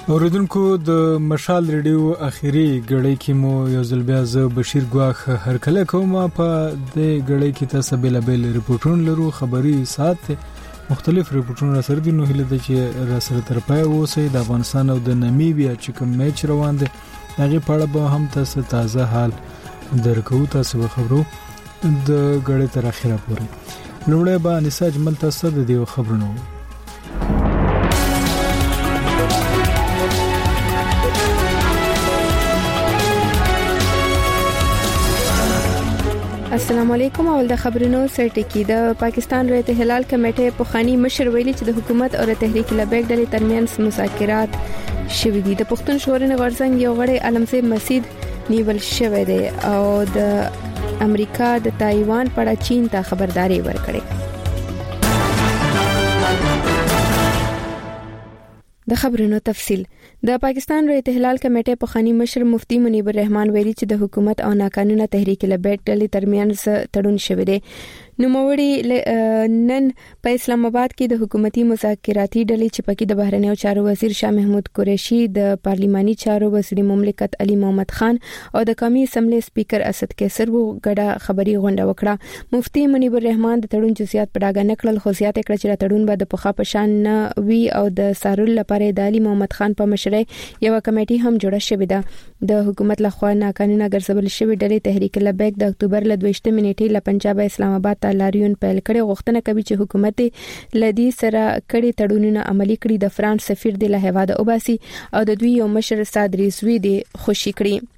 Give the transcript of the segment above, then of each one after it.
اوریدونکو د مشال ریډیو اخیری غړی کې مو یو ځل بیا ز بشیر ګواخ هر کله کوم په د غړی کې تاسو بیل ریپورتونه لرو خبري سات مختلف ریپورتونه سره دي نو هله د چې را سره تر پای اوسې د افغانستان او د نامیبیا چې کوم میچ روان دي هغه په اړه به هم تاسو تازه حال درکو تاسو خبرو د غړی تر اخره پورې لوړې به انسا اجمل تاسو د دې خبرونو السلام علیکم اول د خبرونو سرټکی د پاکستان رایت هلال کمیټه په خاني مشر ویلي چې د حکومت او تحریک لبیک ډلې ترمنځ مذاکرات شوې دي د پښتون ژغورنې غورځنګ یو غړی علمزی مسید نیول شوی دی او د امریکا د تایوان په اړه چین ته خبرداري ورکړه د خبرونو تفصيل د پاکستان رایت هلال کمیټه په خاني مشر مفتی منیب الرحمن ویلي چې د حکومت او ناقانونه تحریک لبیک ډلې ترمنځ تړون شوی دی نوموړي نن په اسلام آباد کې د حکومتي مذاکراتي ډلې چې پکې د بهرنیو چارو وزیر شاه محمود قریشي د پارلیماني چارو وزیر مملکت علي محمد خان او د قومي اسمبلی سپیکر اسد کیسر وو غډه خبري غونډه وکړه مفتی منیب الرحمن د تړون جزئیات په ډاګه نکړل خو زیاته کړ چې تړون به د پخا پشان نه وی او د سارول لپاره د علي محمد خان په مشرۍ یو کمیټه هم جوړه شوې ده د حکومت لخوا ناقانونه ګرځول شوې ډلې تحریک لبیک د اکتوبر ل 22 نیټې له پنجاب اسلام آباد لاریون پیل کړي غوښتنه کوي چې حکومت لدی سره کړي تړونونه عملی کړي د فرانس سفیر د له هواده اوباسي او د دوی یو مشر صادری زوی دی خوشی کړي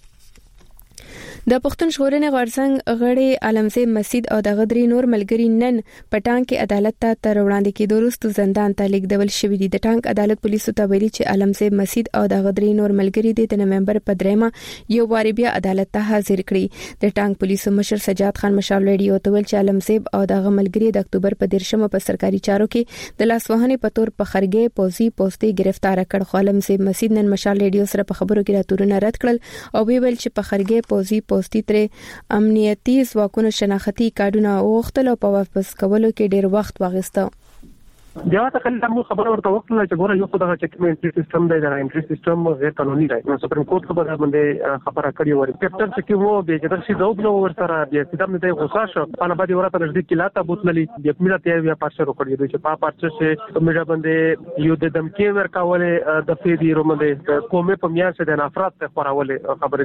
د پښتون ژغورنې غورځنګ غړي علمزی مسید او د غدری نور ملګری نن پټان کې عدالت ته تر وړاندې کېدو وروسته زندان ته لیږدول شوې دي د ټانک عدالت پولیسو ته ویلي چې علمزی مسید او د غدری نور ملګری د نومبر په 3 یو واری بیا عدالت ته حاضر کړي د ټانک پولیسو مشر سجاد خان مشال ریډیو ته ویل چې علمزی او د ملګری د اکتوبر په 13 په سرکاري چارو کې د لاسوهنې په تور په خرګې پوزي پوسټي گرفتار کړ خو علمزی مسید نن مشال ریډیو سره په خبرو کې راتورونه رد کړل او ویل چې په خرګې پوزي پوسټي تر امنیتي ځواکونو شناختی کارډونه اوختل او په واپس کولو کې ډیر وخت واغسته بیا ته کله موږ خبره ورته وکړه چې ګوره یو خدای چې کوم سیستم دی دا انټری سیستم غیر قانوني دی نو سپریم کورټ خبره باندې خبره کړې و کیپټن چې وو به چې درسي دوب نو ورسره بیا سیستم نه دی غوسه شو په بعد ورته نزدیک کلاته بوتللی د میډیا ته بیا پارچه وکړي چې په پارچه سه میډیا باندې یو د دمکی ورکاوله د فیدی رومنده کومه په میاشت د افراد ته خوراوله خبره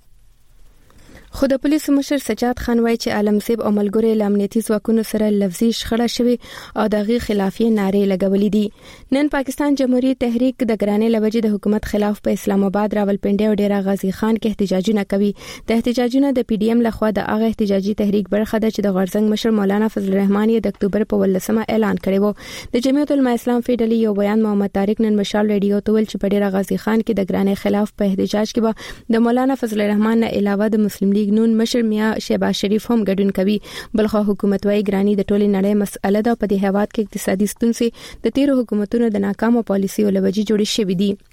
خو د پولیس مشر سجاد خان وایي چې عالمزیب او ملګری امنیتي ځواکونو سره لفظي شخړه شوه او دغه خلافي نارې لګولې دي نن پاکستان جمهوریت تحریک د ګرانې لوجې د حکومت خلاف په اسلام آباد راولپنډي او ډیرا غازی خان کې احتجاجونه کوي د احتجاجونه د پی ډی ایم لخوا د هغه احتجاجي تحریک برخه ده چې د غورځنګ مشر مولانا فضل الرحمن د اکتوبر په 18 اعلان کړی وو د جمعیت العلماء اسلام فیډلی یو بیان محمد طارق نن مشال ریډیو ته ول چې په ډیرا غازی خان کې د ګرانې خلاف په احتجاج کې به د مولانا فضل الرحمن نه علاوه د مسلم لیگ نون مشر میا شهباز شریف هم ګډون کوي بلخو حکومت وايي ګرانی د ټولې نړۍ مسأله ده په دې هیواد کې اقتصادي ستونزې د تیر حکومتونو د ناکامو پالیسیو لوجې جوړې شوې دي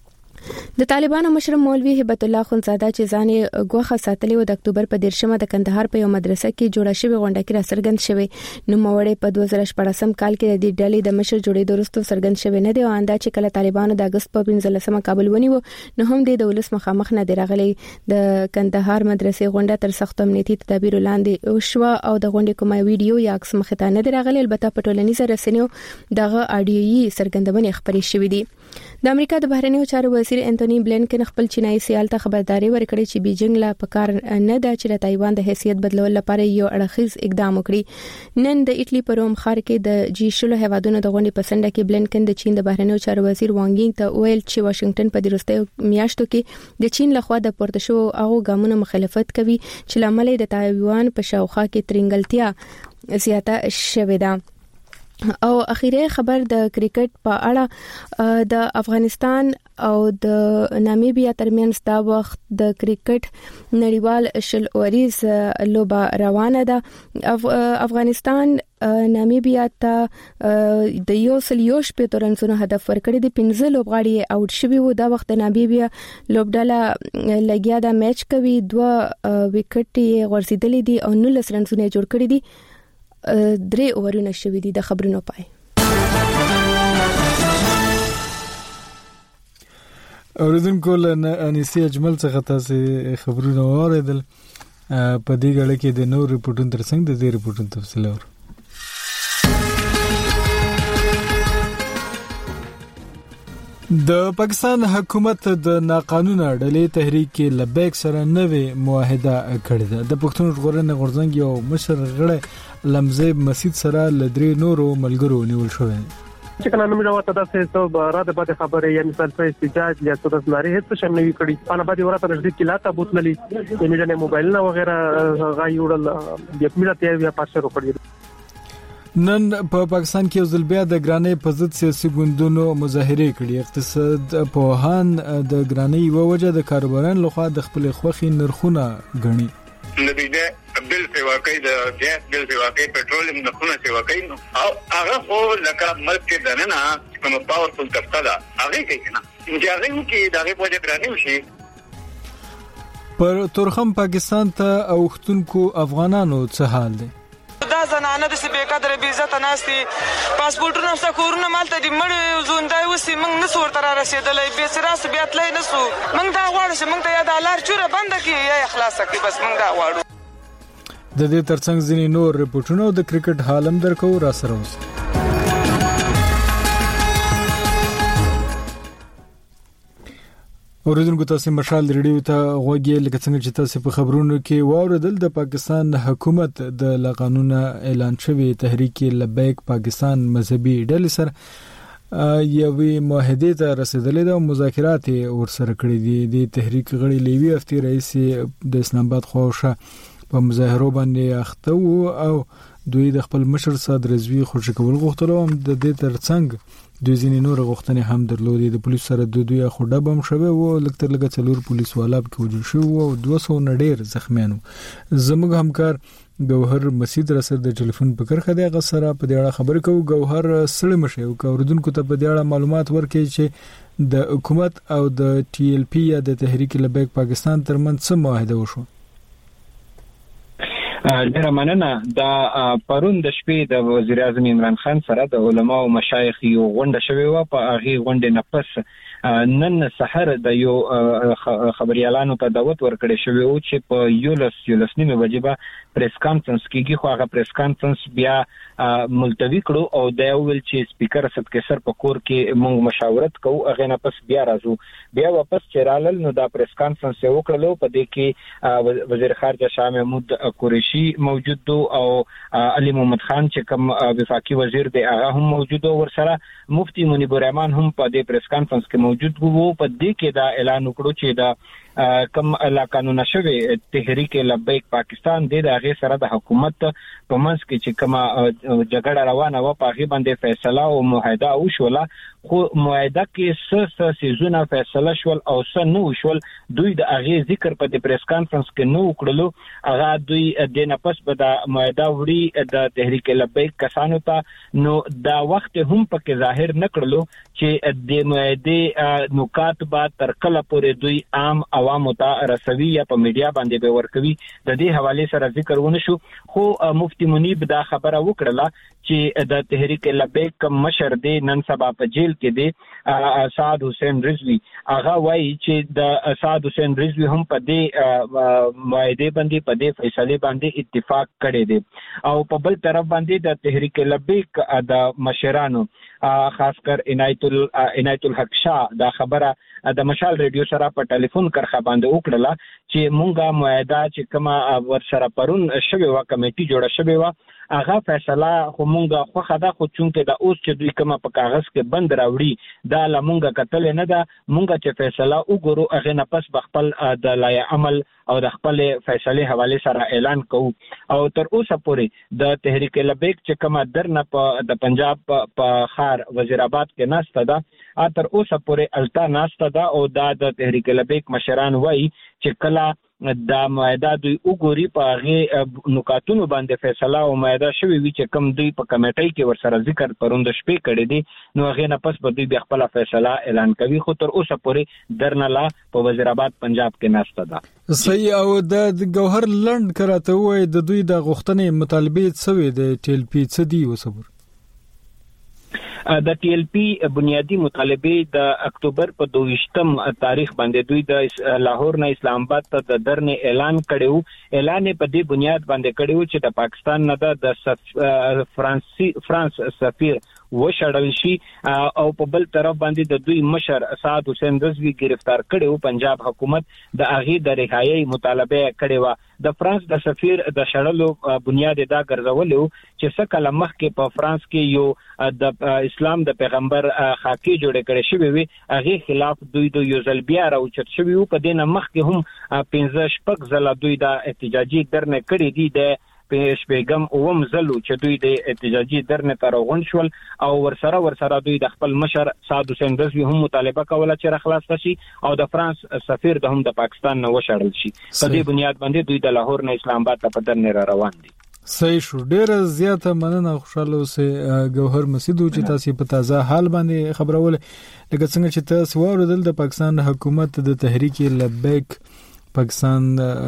د طالبانو مشر مولوی هبت الله خنزاده چې ځان غوخه ساتلی و د اکتوبر په 13 د کندهار په یو مدرسه کې جوړه شوی غونډه کې را سرګند شوی نو موړې په 2014 کال کې د ډلې د مشر جوړېدو وروسته سرګند شوی نه دی او انده چې کله طالبانو د اگست په 15 کابل ونیو نو هم د دولت مخامخ نه دی راغلی د کندهار مدرسې غونډه تر سخت امنیتي تدابیر لاندې او شو او د غونډې کومه ویډیو یا عکس مخته نه دی راغلی البته په ټولنیزو رسنیو دغه اډیويي سرګندونه خبرې شوې دي د امریکا د بهرنیو چارو وزیر انټونی بلینکن خپل چینایي سیال ته خبرداري ورکړې چې بیجینګ لا پکار نه ده چې د تایوان د حیثیت بدلول لپاره یو اړخیز اقدام وکړي نن د ایټلی په روم ښار کې د جی شلو هیوادونو د غونډې په سنډه کې بلینکن د چین د بهرنیو چارو وزیر وانګینګ ته ویل چې واشنگټن په دروستۍ میاشتو کې د چین لخوا د پورته شو هغه ګامونو مخالفت کوي چې لامل د تایوان په شاوخوا کې ترنګلتیا زیاته شوې ده او اخیری خبر د کرکټ په اړه د افغانستان او د نامیبیا ترمنځ دا وخت د کرکټ نړیوال شل اوریز لوبه روانه ده افغانستان نامیبیا ته د یو سلیوش په تورنسونو هدف ورکړی د 15 لوبغاړي اوټ شوی وو دا وخت نامیبیا لوبډاله لګیا د میچ کوي 2 وکټ غورځیدلې دي او 19 رنونه جوړ کړی دي 3 اورونه شوې دي د خبرونو پای اوریدونکو له انیسي اجمل څخه تاسو خبرونه واوریدل په دې غړ کې د نور ریپورتونو ترڅنګ د دې ریپورتونو تفصیل اور د پاکستان حکومت د ناقانونه ډلې تحریک لبیک سره نوې معاهده کړې ده. د پښتون ژغورنې غورځنګ یو مشر غړی لمزیب مسید سره لدري نورو ملګرو نیول شوی چې کله نوم راوته تاسو ته راته پاتې خبره یا مثال په استجاج یا څه د ناری هیڅ شم نوي کړی انا باندې ورته نږدې کې لاته بوتللی د میډیا موبایل نه وغیرہ غاي وړل د میډیا ته یا پاسه وکړي. نن په پاکستان کې ځل بیا د ګرانۍ په ضد سیاسي ګوندونو مظاهره کړي. اقتصاد پوهان د ګرانۍ وجه د کاروباران لخوا د خپل خوخي نرخونه غني. نتیجه بل په واقعي د ګیس بل په واقعي پټرول نرخونه په واقعي او هغه خو لکه ملک کې دننه کوم پاورفل طبقه ده هغه کې نه چې کې دغه په وجه ګرانۍ وشي. پر تورخم پاکستان ته اوختونکو افغانانو څه حال دی؟ دا زنانه د سبې قدر به عزت ناشتي پاسپورټونه څخه کورونه مالته دي مړ زوندای وسی موږ نه سور تر رسیدلې به سراس بیا تلای نه سو موږ دا غواړو چې موږ ته یا د لار چوره بند کړي یا اخلاص کړي بس موږ دا غواړو. د دې ترڅنګ ځینې نور ریپورتونه د کرکټ حالم درکو را سره اوس. اوریدونکو تاسو مشال ریډیو ته غوږی لکه څنګه چې تاسو په خبرونو کې واوریدل د پاکستان حکومت د لاقانونه اعلان شوی تحریک لبیک پاکستان مذهبي ډلې سره یوې معاهده ته رسیدلې ده. مذاکرات ورسره کړې دي. د تحریک غړي لیوي افتی رئیس د اسلام آباد خوښه په مظاهرو باندې اخته وو او دوی د خپل مشر صاد رضوی خوشی کول غوښتل او د دې ترڅنګ دوی ځینې نور غوښتنې هم درلودې. د پولیس سره د دوی خوډه بم شوه او لکتر لګ څلور پولیس والا په وجود شو او 200 نډیر زخمیانو. زموږ همکار ګوهر مسید رسد د ټلیفون په کرخه دغه سره په دې اړه خبرې کوو. ګوهر سړی مشه او اوریدونکو ته په دې اړه معلومات ورکړي چې د حکومت او د ټي ال پی یا د تحریک لبیک پاکستان ترمنځ څه معاهده وشو؟ ډیره مننه. دا پرون د شپې د وزیر اعظم عمران خان سره د علماء او مشایخ یو غونډه شوې و. په هغه غونډې نه پس نن سحر د یو خبريالانو ته دعوت ورکړی شوی او چې په یولس نیمه بجې به پریس کانفرنس کېږي. خو هغه پریس کانفرنس بیا ملتوی کړو او دا ویل چې سپیکر صدقېسر په کور کې موږ مشاورت کوو. هغه نه پس بیا راځو. بیا واپس چرالل نو دا پریس کانفرنس یې وکړلو. په دې کې وزیر خارجه شاه محمود قریشي موجود دو او علي محمد خان چې کوم وفاقي وزیر دی هغه هم موجود او ورسره مفتي منیب الرحمن هم په دې پریس کانفرنس کې موجود وو. په دې کې دا اعلان وکړو چې دا کم لا قانون شوی تحریک لبیک پاکستان د هغه سره د حکومت په منځ کې چې کومه جګړه روانه و په هغه باندې فیصله او معاهده وشوله. خو معاهده کې څه سيزونه فیصله شول او څه نو شول دوی د هغه ذکر په دې پریس کانفرنس کې نو وکړلو. هغه دوی د نفس په د معاهده وړي د تحریک لبیک کسانو ته نو دا وخت هم پکې ظاهر نکړلو چې د معاهده نکات با تر کله پورې دوی عام عوامو ته رسوي یا په میډیا باندې به ورکوي. د دې حواله سره ذکر ونه شو. خو مفتی منیب دا خبره وکړه چې د تحریک لبیک مشر دی نن سبا په جیل کې دی سعد حسین رضوی. هغه وایي چې د سعد حسین رضوی هم په دې معاهده باندې په دې فیصله باندې اتفاق کړی دی او په بل طرف باندې د تحریک لبیک د مشرانو خاص کر عنایت الحق شاه دا خبره د مشال ریډیو سره په ټلیفون کرخه باندې وکړه چې مونږه معاهده چې کومه ور سره پرون شوی و کمیټي جوړه شوی و هغه فیصله خو مونږه خو خدا خو چونکه د اوس چې دوی کومه په کاغذ کې بند راوړي دا لمونږه کتل نه ده. مونږه چې فیصله وګورو هغه نه پس بخپل د لای عمل او د خپل فیصله حواله سره اعلان کوو. او تر اوسه پورې د تحریک لبیک چې کومه درنه په د پنجاب په خار وزیر آباد کې ناشته ده تر اوسه پورې التا ناشته ده او د تحریک لبیک مشران وایي چې کله دا معاهده دوی وګوري په هغه نکاتونو باندې فیصله او معاهده شوی وي چې کوم دوی په کمیټې کې ورسره ذکر پروند شپې کړی دي نو هغه نه پس به دوی خپل فیصله اعلان کوي. خو تر اوسه پورې درنه په وزیر آباد پنجاب کې ناشته ده. صحیح. او د ګوهر لند کراته وای د دوی د غوښتنې مطالبه څه وي د ټیل پی څه دی وسبر د ټي ال پی بنیادی مطالبه د اکتوبر په 22م تاریخ باندې دوی د لاهور نه اسلام آباد ته د درنه اعلان کړو. اعلان په دې بنیاد باندې کړو چې د پاکستان نه د فرانس سفیر وشړل شي او په بل طرف باندې د دوی مشر اسعد حسین رضوی گرفتار کړو. پنجاب حکومت د اغه د رهایی مطالبه کړو. د فرانس د سفیر د شړلو بنیاد دا ګرځولو چې څه کله مخکې په فرانس کې یو د اسلام د پیغمبر خاکی جوړ کړي شوی وي هغه خلاف دوی د یو ځل بیا راوچت شوی او په دینه مخکې هم 15 ځله دوی د احتجاجي درنه کړي دي. د پیشبګم اوم زلو چې دوی د احتجاجي درنه ترغون شول او ورسره دوی د خپل مشر سعد حسین رضوی هم مطالبه کوله چې خلاص شي او د فرانس سفیر د هم د پاکستان نه وشړل شي. په دې بنیاد باندې دوی د لاهور نه اسلام آباد ته په درنه روان دي. صحیح شو. ډیره زیاته مننه. خوشاله اوسه ګوهر مسیدو چې تاسو په تازه حال باندې خبرول لکه څنګه چې تاسو واردل د پاکستان حکومت د تحریک لبیک پاکستان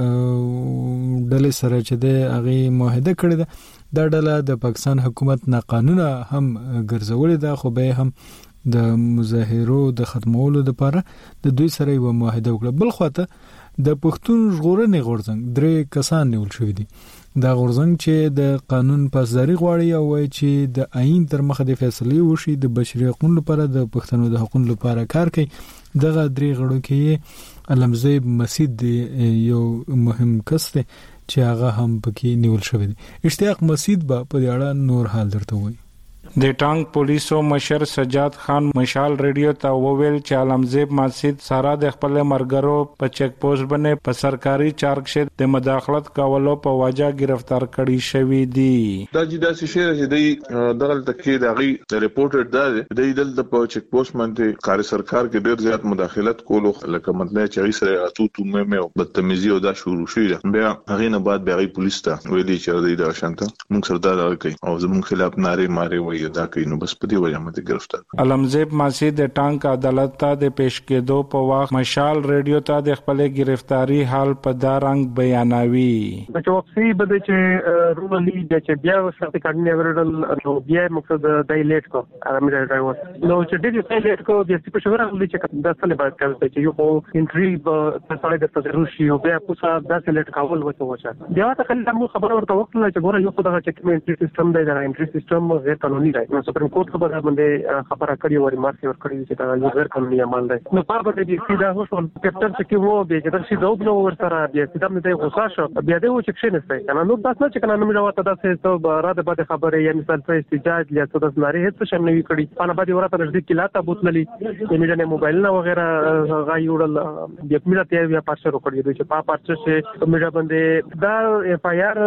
ډلې سره چې د هغه معاهده کړې ده دا ډله د پاکستان حکومت نه قانونا هم ګرځولې ده خو به هم د مظاهرو د ختمولو لپاره د دوی سره یو معاهده وکړه. بل خواته د پښتون ژغورنې غورځنګ 3 کسان نیول شوی دي. دا غورځنګ چې د قانون پاسداري غواړي او وایي چې د آئین تر مخه د فیصله وشي د بشري حقوقو لپاره د پښتنو د حقوقو لپاره کار کوي. دغه 3 غړو کې علمزیب مسید یو مهم کس دی چې هغه هم پکې نیول شوی دی. اشتیاق مسید په دې اړه نور حال درته وایي. د ټانک پولیسو مشر سجاد خان مشال ریډیو ته وویل چې علمزیب مسید سره د خپل مرګرو په چیک پوسټ باندې په سرکاري چارګ د مداخلت کولو په وجه گرفتار کړي شوی دي. دا چې شهر چې دی دغه تکي دغه ریپورټر دا د په چیک پوسټ باندې کار سرکار کې ډیر زیات مداخلت کولو لکه مطلب چې سره اتو مې بدتمیزي او دا شروع شوی بیا هغه نه بعد بیا پولیس ته ویلي چې دا شانته موږ سره دا کوي او زموږ خلاف ناره ماره وایي دا کوي نو بس په دې وجه باندې گرفتار. علمزیب مسید د ټانک عدالت ته د پیش کېدو په وخت مشال ریډیو ته د خپل گرفتاری حال په دارنګ بیانوي. د چوکسي بده چې رومالي د چې بیا وسته کډنی ورډل نو بیا مقصد د لیټ کو ارامي ډرایور نو چې دې لیټ کو د سپیشل ورغلي چې د اصل بعد کوي چې یو په انټری په سړی د تجربه یو بیا پوسا د لیټ کول وته بیا ته کله مو خبر ورته وکړه چې ګوره یو خدای چې انټری سیستم دی دا انټری سیستم غیر قانوني دی. نو سپریم کورټ خبره باندې خبره کړې و مارسي ور کړې چې دا یو غیر قانوني عمل دی. نو په باندې دې سیده وشول کپټن چې وو به چې درشي دوب نو ور سره بیا سیده مې غوسه شو بیا دې و چې څه نه کنه نو تاسو چې کنه نو مې راوته تاسو ته را د باندې خبره یې مثال په استجاج یا څه د ناری هیڅ شم نه وی کړی انا باندې ورته نږدې کلاته بوتللی یې نه موبایل نه وغیرہ غای وړل بیا مې ته بیا پارچر وکړی چې په پارچر چې مې باندې دا اف آی آر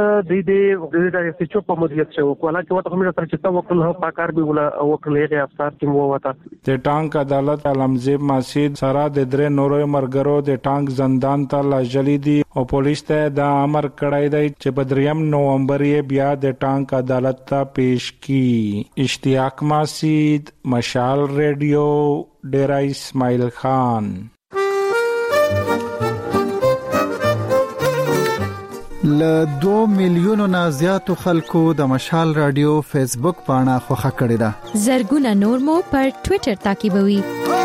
دې د چوپ په مدیریت شو کولا چې وته مې سره چې تا وکړل پاکار به ولا وکړلې افسر ټیم وته. د ټانک عدالت علمزیب مسید سره د 3 نورو مرګرو د ټانک زندان ته لاجلی دي او پولیس ته دا امر کړی دی چې په 3 نومبر یې بیا د ټانک عدالت ته پیش کی. اشتیاق مسید مشال ریډیو ډیرا اسماعیل خان. ل 2 میلیونو نه زیاتو خلکو د مشال رادیو فیسبوک پاڼه خوښه کړې ده. زرګونه نور مو پر ټوئیټر تعقیبوي.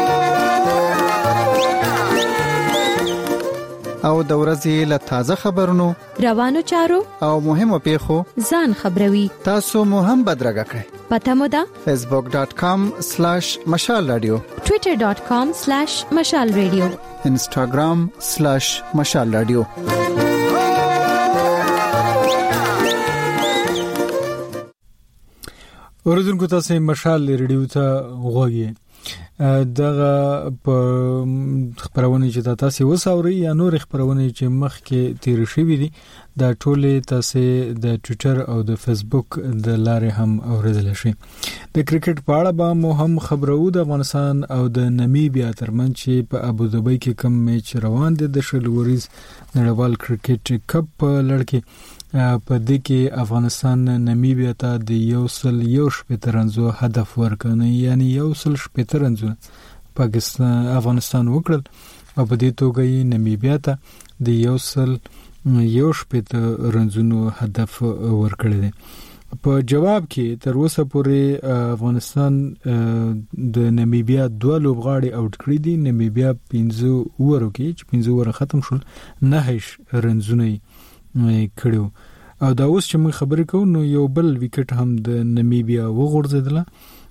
او د ورځې له تازه خبرونو روانو چارو او مهمو پیښو ځان خبروي. تاسو مو هم بدرګه کړئ. پته مو ده facebook.com/mashalradio twitter.com/mashalradio instagram/mashalradio. اوریدونکو تاسو مشال ریډیو ته غوږی دغه په خبرونه چې تاسو وساوري یا نور خبرونه چې مخکې تیر شوي دي دا ټول تاسو د ټوئیټر او د فیسبوک د لارې هم اوریدل شي. د کرکټ په اړه به مو هم خبرو د افغانستان او د نامیبیا ترمنځ چې په ابوظبي کې کوم میچ روان دي د شلوريز نړیوال کرکټ کپ لړ کې په دې کې افغانستان نامیبیا ته د 1.1 رنزو هدف ورکړ یعنی 1.1 رنزو افغانستان وکړل او په دې توګه یې نامیبیا ته د 1.1 رنزونو هدف ورکړل دي. په جواب کې تر اوسه پورې افغانستان د نمیبیا 2 لوبغاړي اوټ کړی دي. نمیبیا 15 اوورو کې چې 15 اوور ختم شول 9 رنزونه کړو او دا اوس چې موږ خبرې کوو نو یو بل وکټ هم د نمیبیا وغورځیدله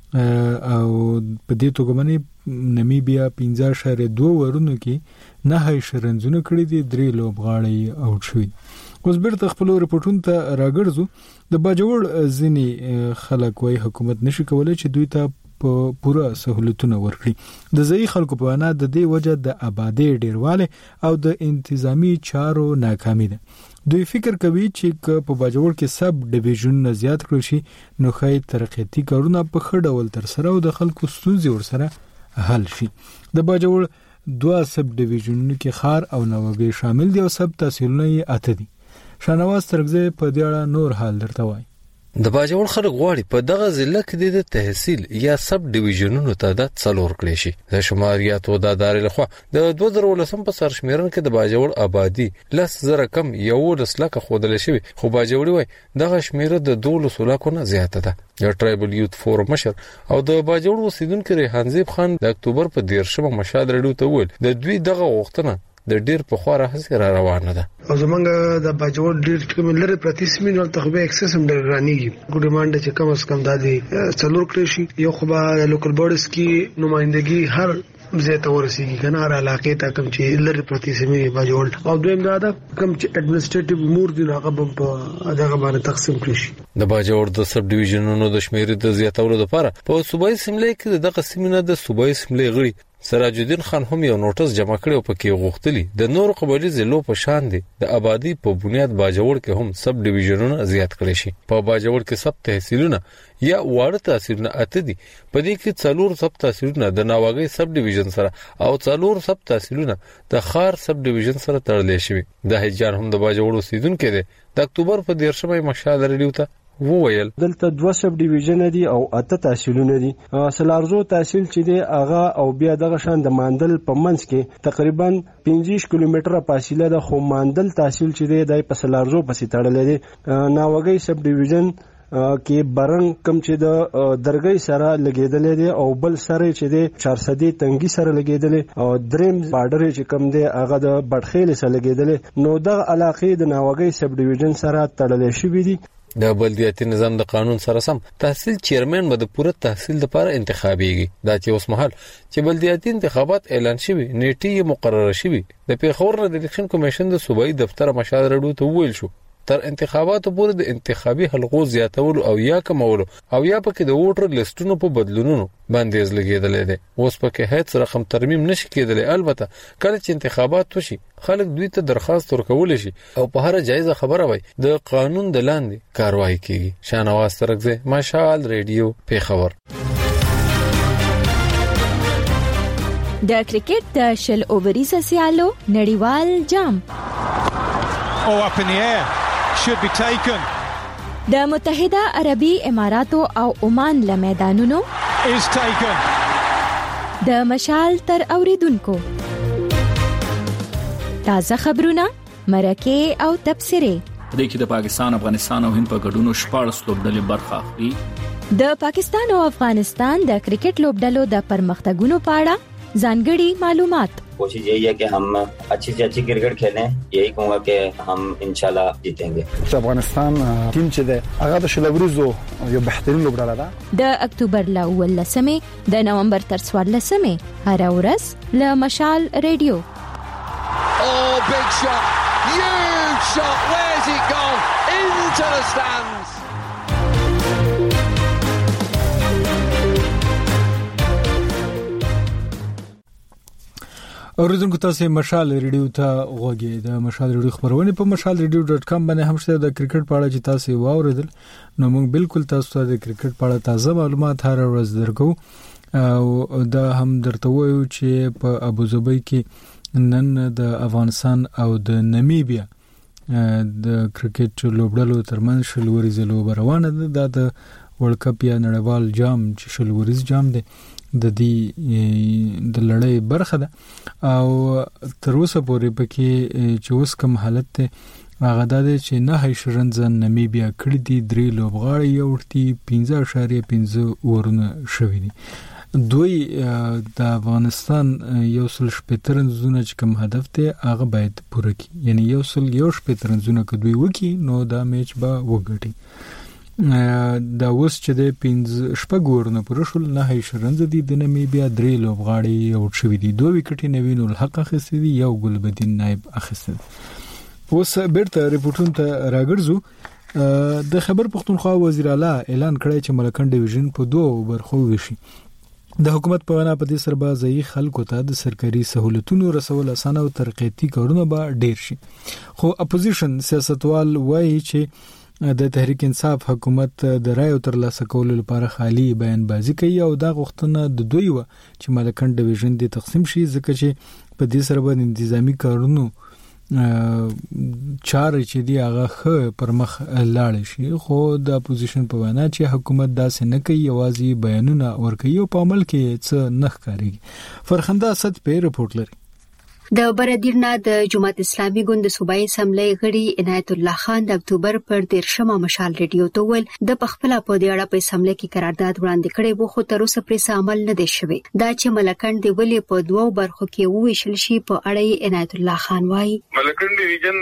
او په دې توګه باندې نمیبیا 15.2 ورونو کې 9 رنزونه کړی دي 3 لوبغاړي اوټ شوي. اوس بیرته خپل رپورټونو ته راګرځو. د باجوړ ځینی خلک وايي حکومت نشي کولای چې دوی ته په پوره سہولتونه ورکړي. د ځای خلکو په وینا د دې وجه د آبادی ډیرواله او د انتظامی چارو ناکامي ده. دوی فکر کوي چې په باجوړ کې سب ډیویژن زیات کړی شي نو خای ترقیاتی کارونه په خړ ډول تر سره او د خلکو ستونزې ورسره حل شي. د باجوړ 2 سب ډیویژنونو کې خار او نوګي شامل دي او سب تحصیلونه یې اته دي. شانواز ترغزه په دې اړه نور حال درته وایي. د باجوړ خلک غواړي په دغه ضلع کې د تحصیل یا سب ډیویژنونو تعداد 4 کړي شي. د شماریاتو د ادارې لخوا د 2013 په سرشمیرن کې د باجوړ آبادی 10,000 کم 11 لکه خودل شوی خو باجوړي وای دغه شمیره د 12 لکو نه زیاته ده. د ټرایبل یوت فورم مشر او د باجوړ اوسیدونکو ریحان زیب خان د اکتوبر په 13 مشال رډیو ته ویل د دوی دغه غوښتنه د ډیر په خورا هڅه را روانه ده. او زمونږ د باجوړ ډیر کوم لري پرتیسمین او تخبه اکسس هم ډرغرانیږي. ګو ډیماند چې کم از کم د دې څلور کړی شي یو خو به لوکل بورډز کې نمائندګي هر زیاته ورسیږي کنه هر علاقې ته کم چې لري پرتیسمین باجوړ او دویم دا کم چې اډمنسټریټیو امور دي هغه په دغه باندې تقسیم کړی شي. د باجوړ د سب ډیویژنونو د شمیرې د زیاتولو لپاره په صوبایي سیملې کې دغه سیمینه د صوبایي سیملې غړي سراج الدین خان هم یو نوټس جمع کړی او پکې غوښتلی د نور قبایلی ضلعو په شان دي د آبادی په بنیاد باجوړ کې هم سب ډیویژنونه زیات کړي شي. په باجوړ کې سب تحصیلونه یا واړه تحصیلونه اته دي. په دې کې 4 سب تحصیلونه د ناوګي سب ډیویژن سره او 4 سب تحصیلونه د خار سب ډیویژن سره تړلې شوی. د هجان هم د باجوړ اوسیدونکو دي. د اکتوبر په 13 مشال رډیو ته وویل دلته 2 سب ډیویژن دي او اته تحصیلونه دي. سلارزو تحصیل چې دی هغه او بیا دغه شان د ماندل په منځ کې تقریبا 15 کیلومتره فاصله ده خو ماندل تحصیل چې دی د سلارزو پسې تړلې دي. ناوګي سب ډیویژن کې برنګ کم چې د درګي سره لګیدلې دي او بل سره چې دی 400 تنګي سره لګیدلې او دریم بارډر چې کم دی هغه د بټخیل سره لګیدلې. نو د علاقې د ناوګي سب ډیویژن سره تړلې شوې دي. د بلدیاتي نظام د قانون سره سم تحصیل چیرمن به د پوره تحصیل لپاره انتخابيږي. دا چې اوس مهال چې بلدیاتي انتخابات اعلان شوي نیټه مقرره شوي د پیښور د الیکشن کمیشن د صوبایي دفتر مشال رډو ته ویل شو تر انتخاباتو پورې د انتخابي حلقو زیاتولو او یا کمولو او یا پکې د ووټر لیستونو په بدلونونو باندې لګیدل دي. اوس پکې هیڅ رقم ترمیم نشي کېدلی. البته کله چې انتخابات وشي خلک دوی ته درخواست ورکول شي او په هر جایزه خبره وای د قانون د لاندې کاروایی کیږي. شانواز ترغزه مشال ریډیو پیښور. د کرکټ د شل اووریزه سیالو نړیوال جام up in the air should be taken. د متحده عربي اماراتو او عمان له میدانونو is taken. د مشال تر اوریدونکو تازه خبرونه مرکه او تبصره د کې د پاکستان افغانستان او هند په ګډونو 14 لوبډلې برخه اخلي. د پاکستان او افغانستان د کرکټ لوبډلو د پرمختګونو په اړه ځانګړي معلومات. कोशिश यही है कि हम अच्छी से अच्छी क्रिकेट खेलें. यही कहूँगा कि हम इंशाल्लाह जीतेंगे. Afghanistan team چې ده هغه د شلوريزو یو بهترین لوبډاله ده. د اکتوبر ل 18 د نومبر تر 14 هر ورځ له مشال ریډیو. Oh, big shot. Huge shot. Where's it gone? Into the stands. اوریدونکو تاسو مشال ریډیو ته غوږی د مشال ریډیو خبرونه په mashalradio.com باندې هم شته. د کرکټ په اړه چې تاسو واوریدل نو موږ بالکل تاسو ته د کرکټ په اړه تازه معلومات هر ورځ درکو او دا هم درته وایو چې په ابوظبي کې نن د افغانستان او د نمیبیا د کرکټ لوبډلو ترمنځ شلوري زلو روانه ده. د ورلد کپ یا نړیوال جام چې شلوري جام دی د دې د لړۍ برخه ده او تر اوسه پورې پکې چې اوس کوم حالت ته هغه د چې نه هیشرنځ نمیبیا کړی دي 3 لوبغاړي یوړتي 15.5 ورونه شوې دي. دوی د افغانستان یو سل شپترنځونه چې کوم هدف ته هغه باید پوره کړي، یعنی یو سل یو شپترنځونه کدوې وکي نو دا میچ به وګټي. دا اوس چې د 15 ورونه پوره شول، نه هیشرنځ دي د نمیبیا 3 لوبغاړي یوړ شوې دي، 2 وکټي نوین الحق اخیستي دي، یو ګلبدین نایب اخیستی. اوس بیرته ریپورتونو ته راګرځو. د خیبر پختونخوا وزیر اعلی اعلان کړی چې ملکن ډیویژن په 2 برخو ویشي. د حکومت په وینا په دې سره ځای خلکو ته د سرکاري سہولتونو رسول اسانه او ترقیاتي کارونه به ډیر شي. خو اپوزیشن سیاستوال وایي چې د تحریک انصاف حکومت د رایو ترلاسه کولو لپاره خالی بیان بازی کوي او دا غوښتنه د دوی و چې ملکن ډیویژن د تقسیم شي، ځکه چې په دې سره به انتظامی کارونو چارې چې دی هغه پر مخ لاړ شي. خو د اپوزیشن په وینا چې حکومت داسې نه کوي، یوازې بیانونه ورکوي او په عمل کې څه نه ښکاري. فرخنده اسد په رپورت لري. د بردیرنا د جماعت اسلامي ګوند صوبایي اسمبلی غړي عنایت الله خان د اکتوبر پر 13 مشال ریډیو ته ویل د پخپل په دې اړه په اسمبلی کې قرارداد وړاندې کړي وو، خو تر اوسه پرې عمل نه دی شوی. دا چې ملکن دی ولې په 2 برخو کې وویشل شي په اړه عنایت الله خان وایي. ملکن ډیویژن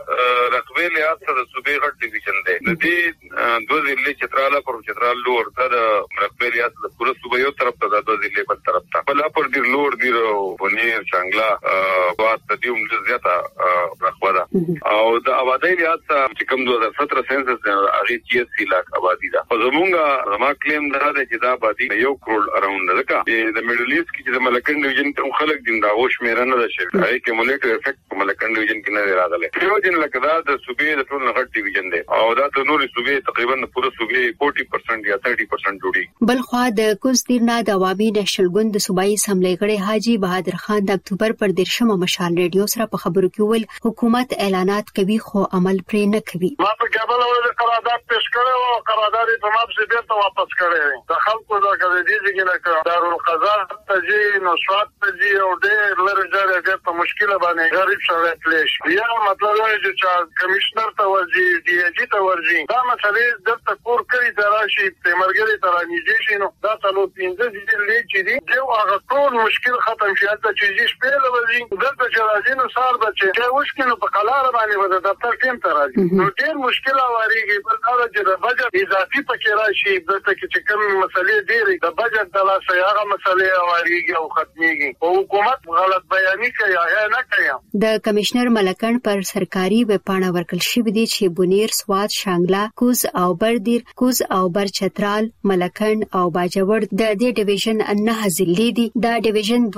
رقبه له اصل صوبې غټ ډیویژن دی، د دې 2 ضلع چتراله پر چترال لور ته د رقبه له اصل پوره صوبې یو طرف ته، د 2 ضلع بل طرف ته، بل پر دیر لور دی ونی چنګلا بعد د دې زیاته رقبه او د آبادی ریاست چې کوم 2017 سنسس هغه 80 لک آبادی ده. په زمونږه کلیم دا ده چې دا آبادی 1 کروڑ اراوند ده. د میډل ایست کې د ملکن ډیویژن ته خلک دین دا وښ میرا نه ده شي، هغه کومولیټیو افیکټ په ملکن ډیویژن کې نه راغلی. یو دین لکه دا د صوبې د ټول غټ ډیویژن دی او دا د نوري صوبې تقریبا پوره صوبې 40% یا 30% جوړي. بل خو د کوزدیرنا د عوامي نېشنل ګوند د صوبایي اسمبلی غړي حاجی بهادر خان د اکتوبر پر 13 مشال ریډیو سره په خبرو کې ویل حکومت اعلانات کوي خو عمل پرې نه کوي. ما په کابل ولې قرارداد پیش کړو او قرارداد په مابسه بیرته واپس کړی. د خلکو د کډې دي چې دارالقضا ته نشوات ته او ډېر لږ ځای په مشکله باندې غریب شوی پلیش. یا مطلب دی چې کمشنر ته ورځي، ډي اي جي ته ورځي، دا مسلې دلته کور کوي تراشي تمرګري ترانیږي شي. نو دا څلو 15 ځلې چې دي یو هغه ټول مشکل ختم شي. ته چې شپې لوري دلته چې راځي نو سار بچي چې وښکینو په قلار باندې ودا دفتر ټیم ته راځي، نو ډېر مشکل اوریږي. بل دا چې د بجټ اضافي پکې راشي، دلته چې کوم مسلې ډېرې د بجټ د لاسه هغه مسلې اوریږي او ختميږي او حکومت غلط بیانې کوي یا نه کوي. د کمشنر ملکن پر سرکاري وپاڼه ورکل شوې دي چې بونیر، سوات، شانګلا، کوز او بردیر، کوز او بر چترال، ملکن او باجوړ د دې ډیویژن 9 ضلع دي. دا ډیویژن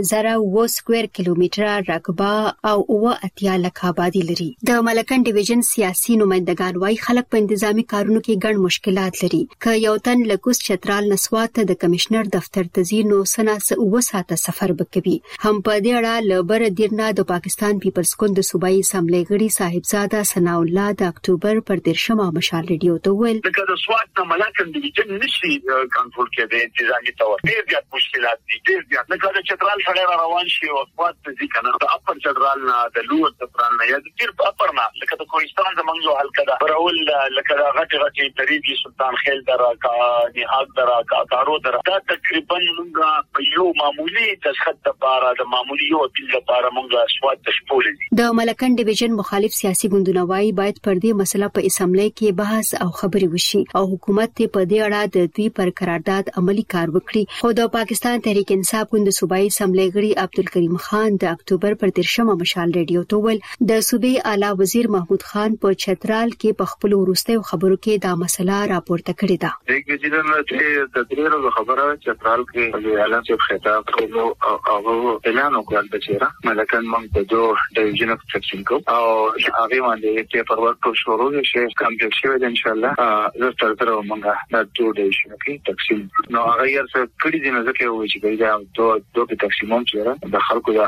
2.0 سکوير کیلومتره رقبه او 80 لک آبادی لري. د ملکن ډیویژن سیاسي نمائندگان وايي خلک په انتظامی کارونو کې ګڼ مشکلات لري. که یو تن لکوس چترال نسوات د کمشنر دفتر ته ځي نو سناس 2 ساعته سفر وکوي. هم په دې اړه لبر دیرنا د پاکستان پیپلز ګوند صوبایي اسمبلی غړي صاحبزاده ثنا الله د اکتوبر پر 13 مشال ریډیو ته ویل د سوات نه ملکن ډیویژن نشي کنټرول کېدای، انتظامی تور ډېر زیات مشکلات دي، ډېر زیات. نه کله چترال سره روان شي او سوات ته ځي کنه د اپر چترال نه د لوړ چترال نه یا د تیر په اپر نه لکه د کوهستان زمونږ یو حلقه ده برول لکه د غټي تریبي سلطان خیل درا کا نهاد درا کا کارو درا دا تقریبا موږ په یو معمولی تشخص لپاره د معمولی یو اپیل لپاره موږ سواد تشپول دي. د ملکن ډیویژن مخالف سیاسي ګوندونه وايي باید پر دې مسله په اسمبلی کې بحث او خبري وشي او حکومت ته په دې اړه د دوی پر قرارداد عملی کار وکړي. خو د پاکستان تحریک انصاف ګوند صوبایي اسمبلی غړي عبدالکریم خان د اکتوبر پر 13 مشال ریډیو ته ویل د صوبې اعلی وزیر محمود خان په چترال کې په خپل وروستیو خبرو کې دا مسله راپورته کړې ده. د وزیرانو چې د درېرو خبره چترال کې اعلان چې خطاب کوو او اعلان وکړل چې ملکن موږ د 2 ډیویژن تقسیم کوو او هغه باندې چې پر ورکو شروع شي کمپلیټ شي ان شاء الله زه تر موږ د 2 ډیویژن کې تقسیم نو هغه یې څه کړی دي نه ځکه وایي چې دا 2 کې تقسیموم چې د خلکو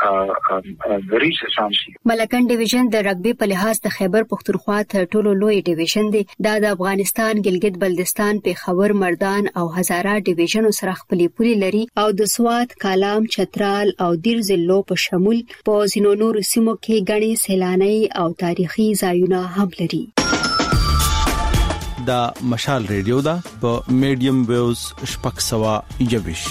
د غریش سامشي. ملکن ډیویژن د رګبي په لحاظ د خیبر پختونخوا تر ټولو لوی ډیویژن دی. دا د افغانستان ګلګت بلتستان پېښور مردان او هزاره ډیویژنو سره خپلې پولې لري او د سوات کالام چترال او دیر ضلعو په شمول په ځینو نورو سیمو کې غني سیلاني او تاریخ تاریخي ځایونه هم لري. دا مشال ریډیو دا په میډیم ویوز شپږ سوه یویش.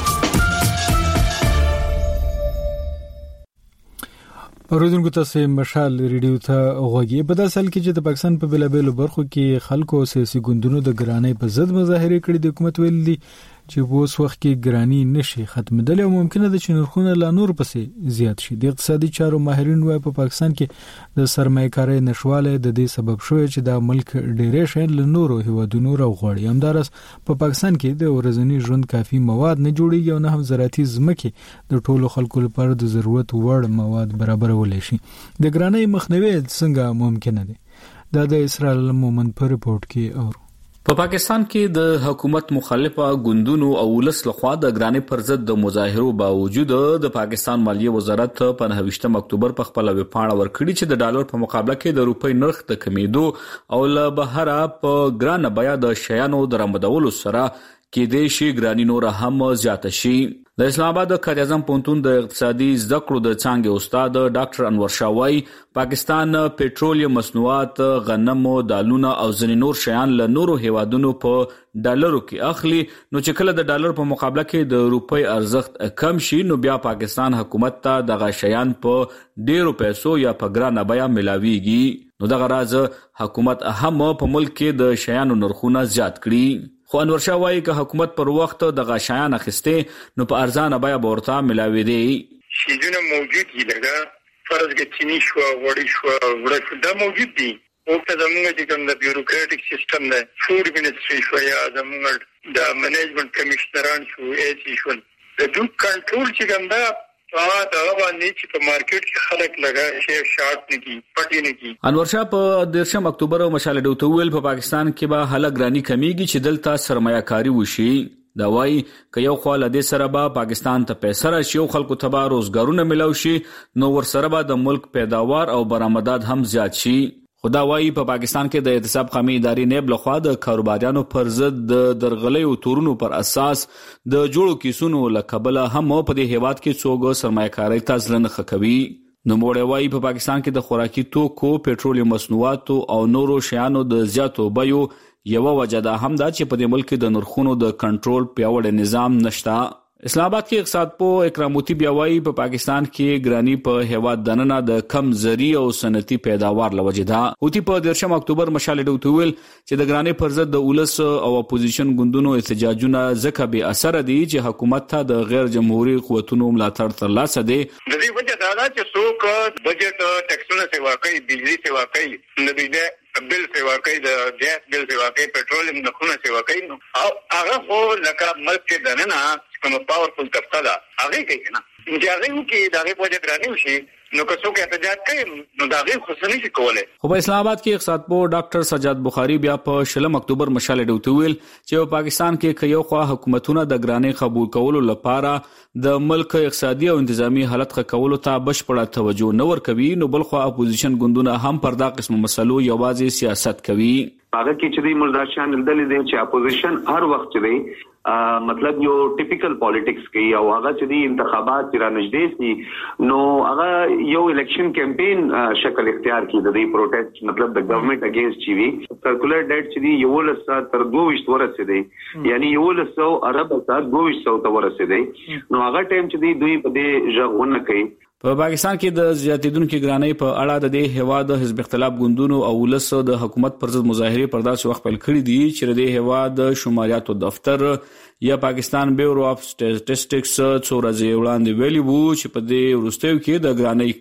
اوریدونکو تاسو مشال ریډیو ته غوږی په داسې حال کې چې د پاکستان په بلابلو برخو کې خلکو سیاسي ګوندونو د ګرانۍ په ضد مظاهره کړې د حکومت ویل دي چې په اوس وخت کې ګرانی نشي ختمېدل او ممکنه ده چې نرخونه لا نور پسې زیات شي. د اقتصادي چارو ماهرین وايي په پاکستان کې د سرمایه‌کارۍ نشواله د دې سبب شوی چې د ملک ډېرې شین له نورو هیوادونو راغړي. همدارس په پاکستان کې د ورځنی ژوند کافي مواد نه جوړیږي او نه هم زراعتي ځمکې د ټولو خلکو لپاره د ضرورت وړ مواد برابرول شي. د ګرانی مخنیوي څنګه ممکنه ده؟ د اسرائیل مومن په رپورت کې اور په پاکستان کې د حکومت مخالفه ګوندونو او ولس لخوا د ګرانی پر ضد د مظاهرو باوجود د پاکستان مالیه وزارت په 29 اکتوبر په خپل ویبپاڼه ورکړي چې د ډالر په مقابله کې د روپۍ نرخ د کمیدو او له بهره په ګرانه بیا د شیانو درآمدولو سره کې د شي ګرانی نور هم زیات شي. د اسلام آباد د قائد اعظم پونتون د اقتصادي زده کړو د څانګې استاد ډاکټر انور شاوی پاکستان پېټرولیم مصنوعات غنم دالونه او ځینې نور شیان له نورو هیوادونو په ډالرو کې اخلي نو چې کله د ډالر په مقابله کې د روپۍ ارزښت کم شي نو بیا پاکستان حکومت ته دغه شیان په ډیرو پیسو یا په ګرانه بیا ملاويږي. نو دغه راز حکومت هم په ملک کې د شیانو نرخونه زیات کړي. خو انور شاه وايي چې حکومت پر وخت دغه شیان اخیسته نو په ارزانه بیا ورته ملاوي دي. شیونه موجود دي لکه فرض کې چینی شو وړي شو وړي دا موجود دي. او ته زموږ چې کوم د بیوروکراټیک سیستم نه فود منسټری شو یا زموږ د منیجمنت کمشنران شو ایسی شو د دوی کنټرول چې کوم دا دا باندې چې په مارکیټ کې خلک لګا شي شارټ نه کی پټی نه کی. انور شاه په 10 اکتوبر او مشال ډوته ویل په پاکستان کې به هله ګرانی کمیږي چې دلته سرمایه‌کاري وشي. دا وایي ک یو خو له دې سره به پاکستان ته پیسې راشي او خلکو ته به روزګارونه ملو شي نو ور سره به د ملک پیداوار او برآمدات هم زیات شي. خدا وايي په پاکستان کې د احتساب قومي ادارې نیب لخوا د کاروباریانو پر ضد د درغلۍ او تورونو پر اساس د جوړو کیسونو لقبله هم په دې هیواد کې څوګ سرمایه‌کاري تازلن خکوي. نو موږ وايي په پاکستان کې د خوراکي توکو پېټرولیم مصنوعات او نورو شیانو د زیاتو بیو یو وجه ده هم دا چې په دې ملک د نرخونو د کنټرول پیاوړی نظام نشته. اسلام آباد کې اقتصاد په اکراموتی بیاوي په پاکستان کې ګرانی په هیواد دننه د کم زری او صنعتي پیداوار لوجه ده. هوتی په 10 اکتوبر مشال ډوته ویل چې د ګرانی پر ضد د ولس او اپوزیشن ګوندونو احتجاجونه ځکه به اثر دي چې حکومت ته د غیر جمهوریت قوتونو ملاتړ ترلاسه دي. د دې وجه دا ده چې څوک بجټ ټیکسونه سیوا کوي بجلی سیوا کوي د دې بل سیوا کوي د ګیس بل سیوا کوي پېټرولیم نخونه سیوا کوي نو هغه خو لکه ملک کې دننه کوم پاورفل طبقه ده هغه کوي نه چې هغه کې دغه په ګرانی وشي نو که څوک احتجاج کوي نو دغه خصوصي شي کوله. خو په اسلام آباد کې اقتصاد پو ډاکټر سجاد بخاری بیا په 16 اکتوبر مشال ډوته ویل چې په پاکستان کې یو خو حکومتونه د ګرانی قبول کولو لپاره د ملک اقتصادي او انتظامی حالت ښه کولو ته بشپړه توجه نه ور کوي نو بل خو اپوزیشن ګوندونه هم پر دا قسم مسلو یوازې سیاست کوي. هغه کې چې د مرداشان دلې دي چې اپوزیشن هر وخت دی مطلب یو ټیپیکل پالیټکس کوي او هغه چې د انتخابات را نږدې دي نو هغه یو الیکشن کمپین شکل اختیار کړي د دې پروټیسټ مطلب د ګورنمنت اگینست چی وی سرکولر ډیټ چې دی یو لسه تر 22 ورسېدي یعنی یو لسه عرب تر 2200 ته ورسېدي نو هغه ټیم چې دی دوی په دې ژغونه کوي. په پاکستان کې د زیاتیدونکو ګرانۍ په اړه د دې هواد حزب اختلاف ګوندونو او ولس د حکومت پر ضد مظاهره پر داسې وخت پیل کړی دي چې د هواد شماریاتو دفتر یا پاکستان بیورو اف سټیټسټکس څو ورځې وړاندې ویلي وو چې په دې وروستیو کې د ګرانۍ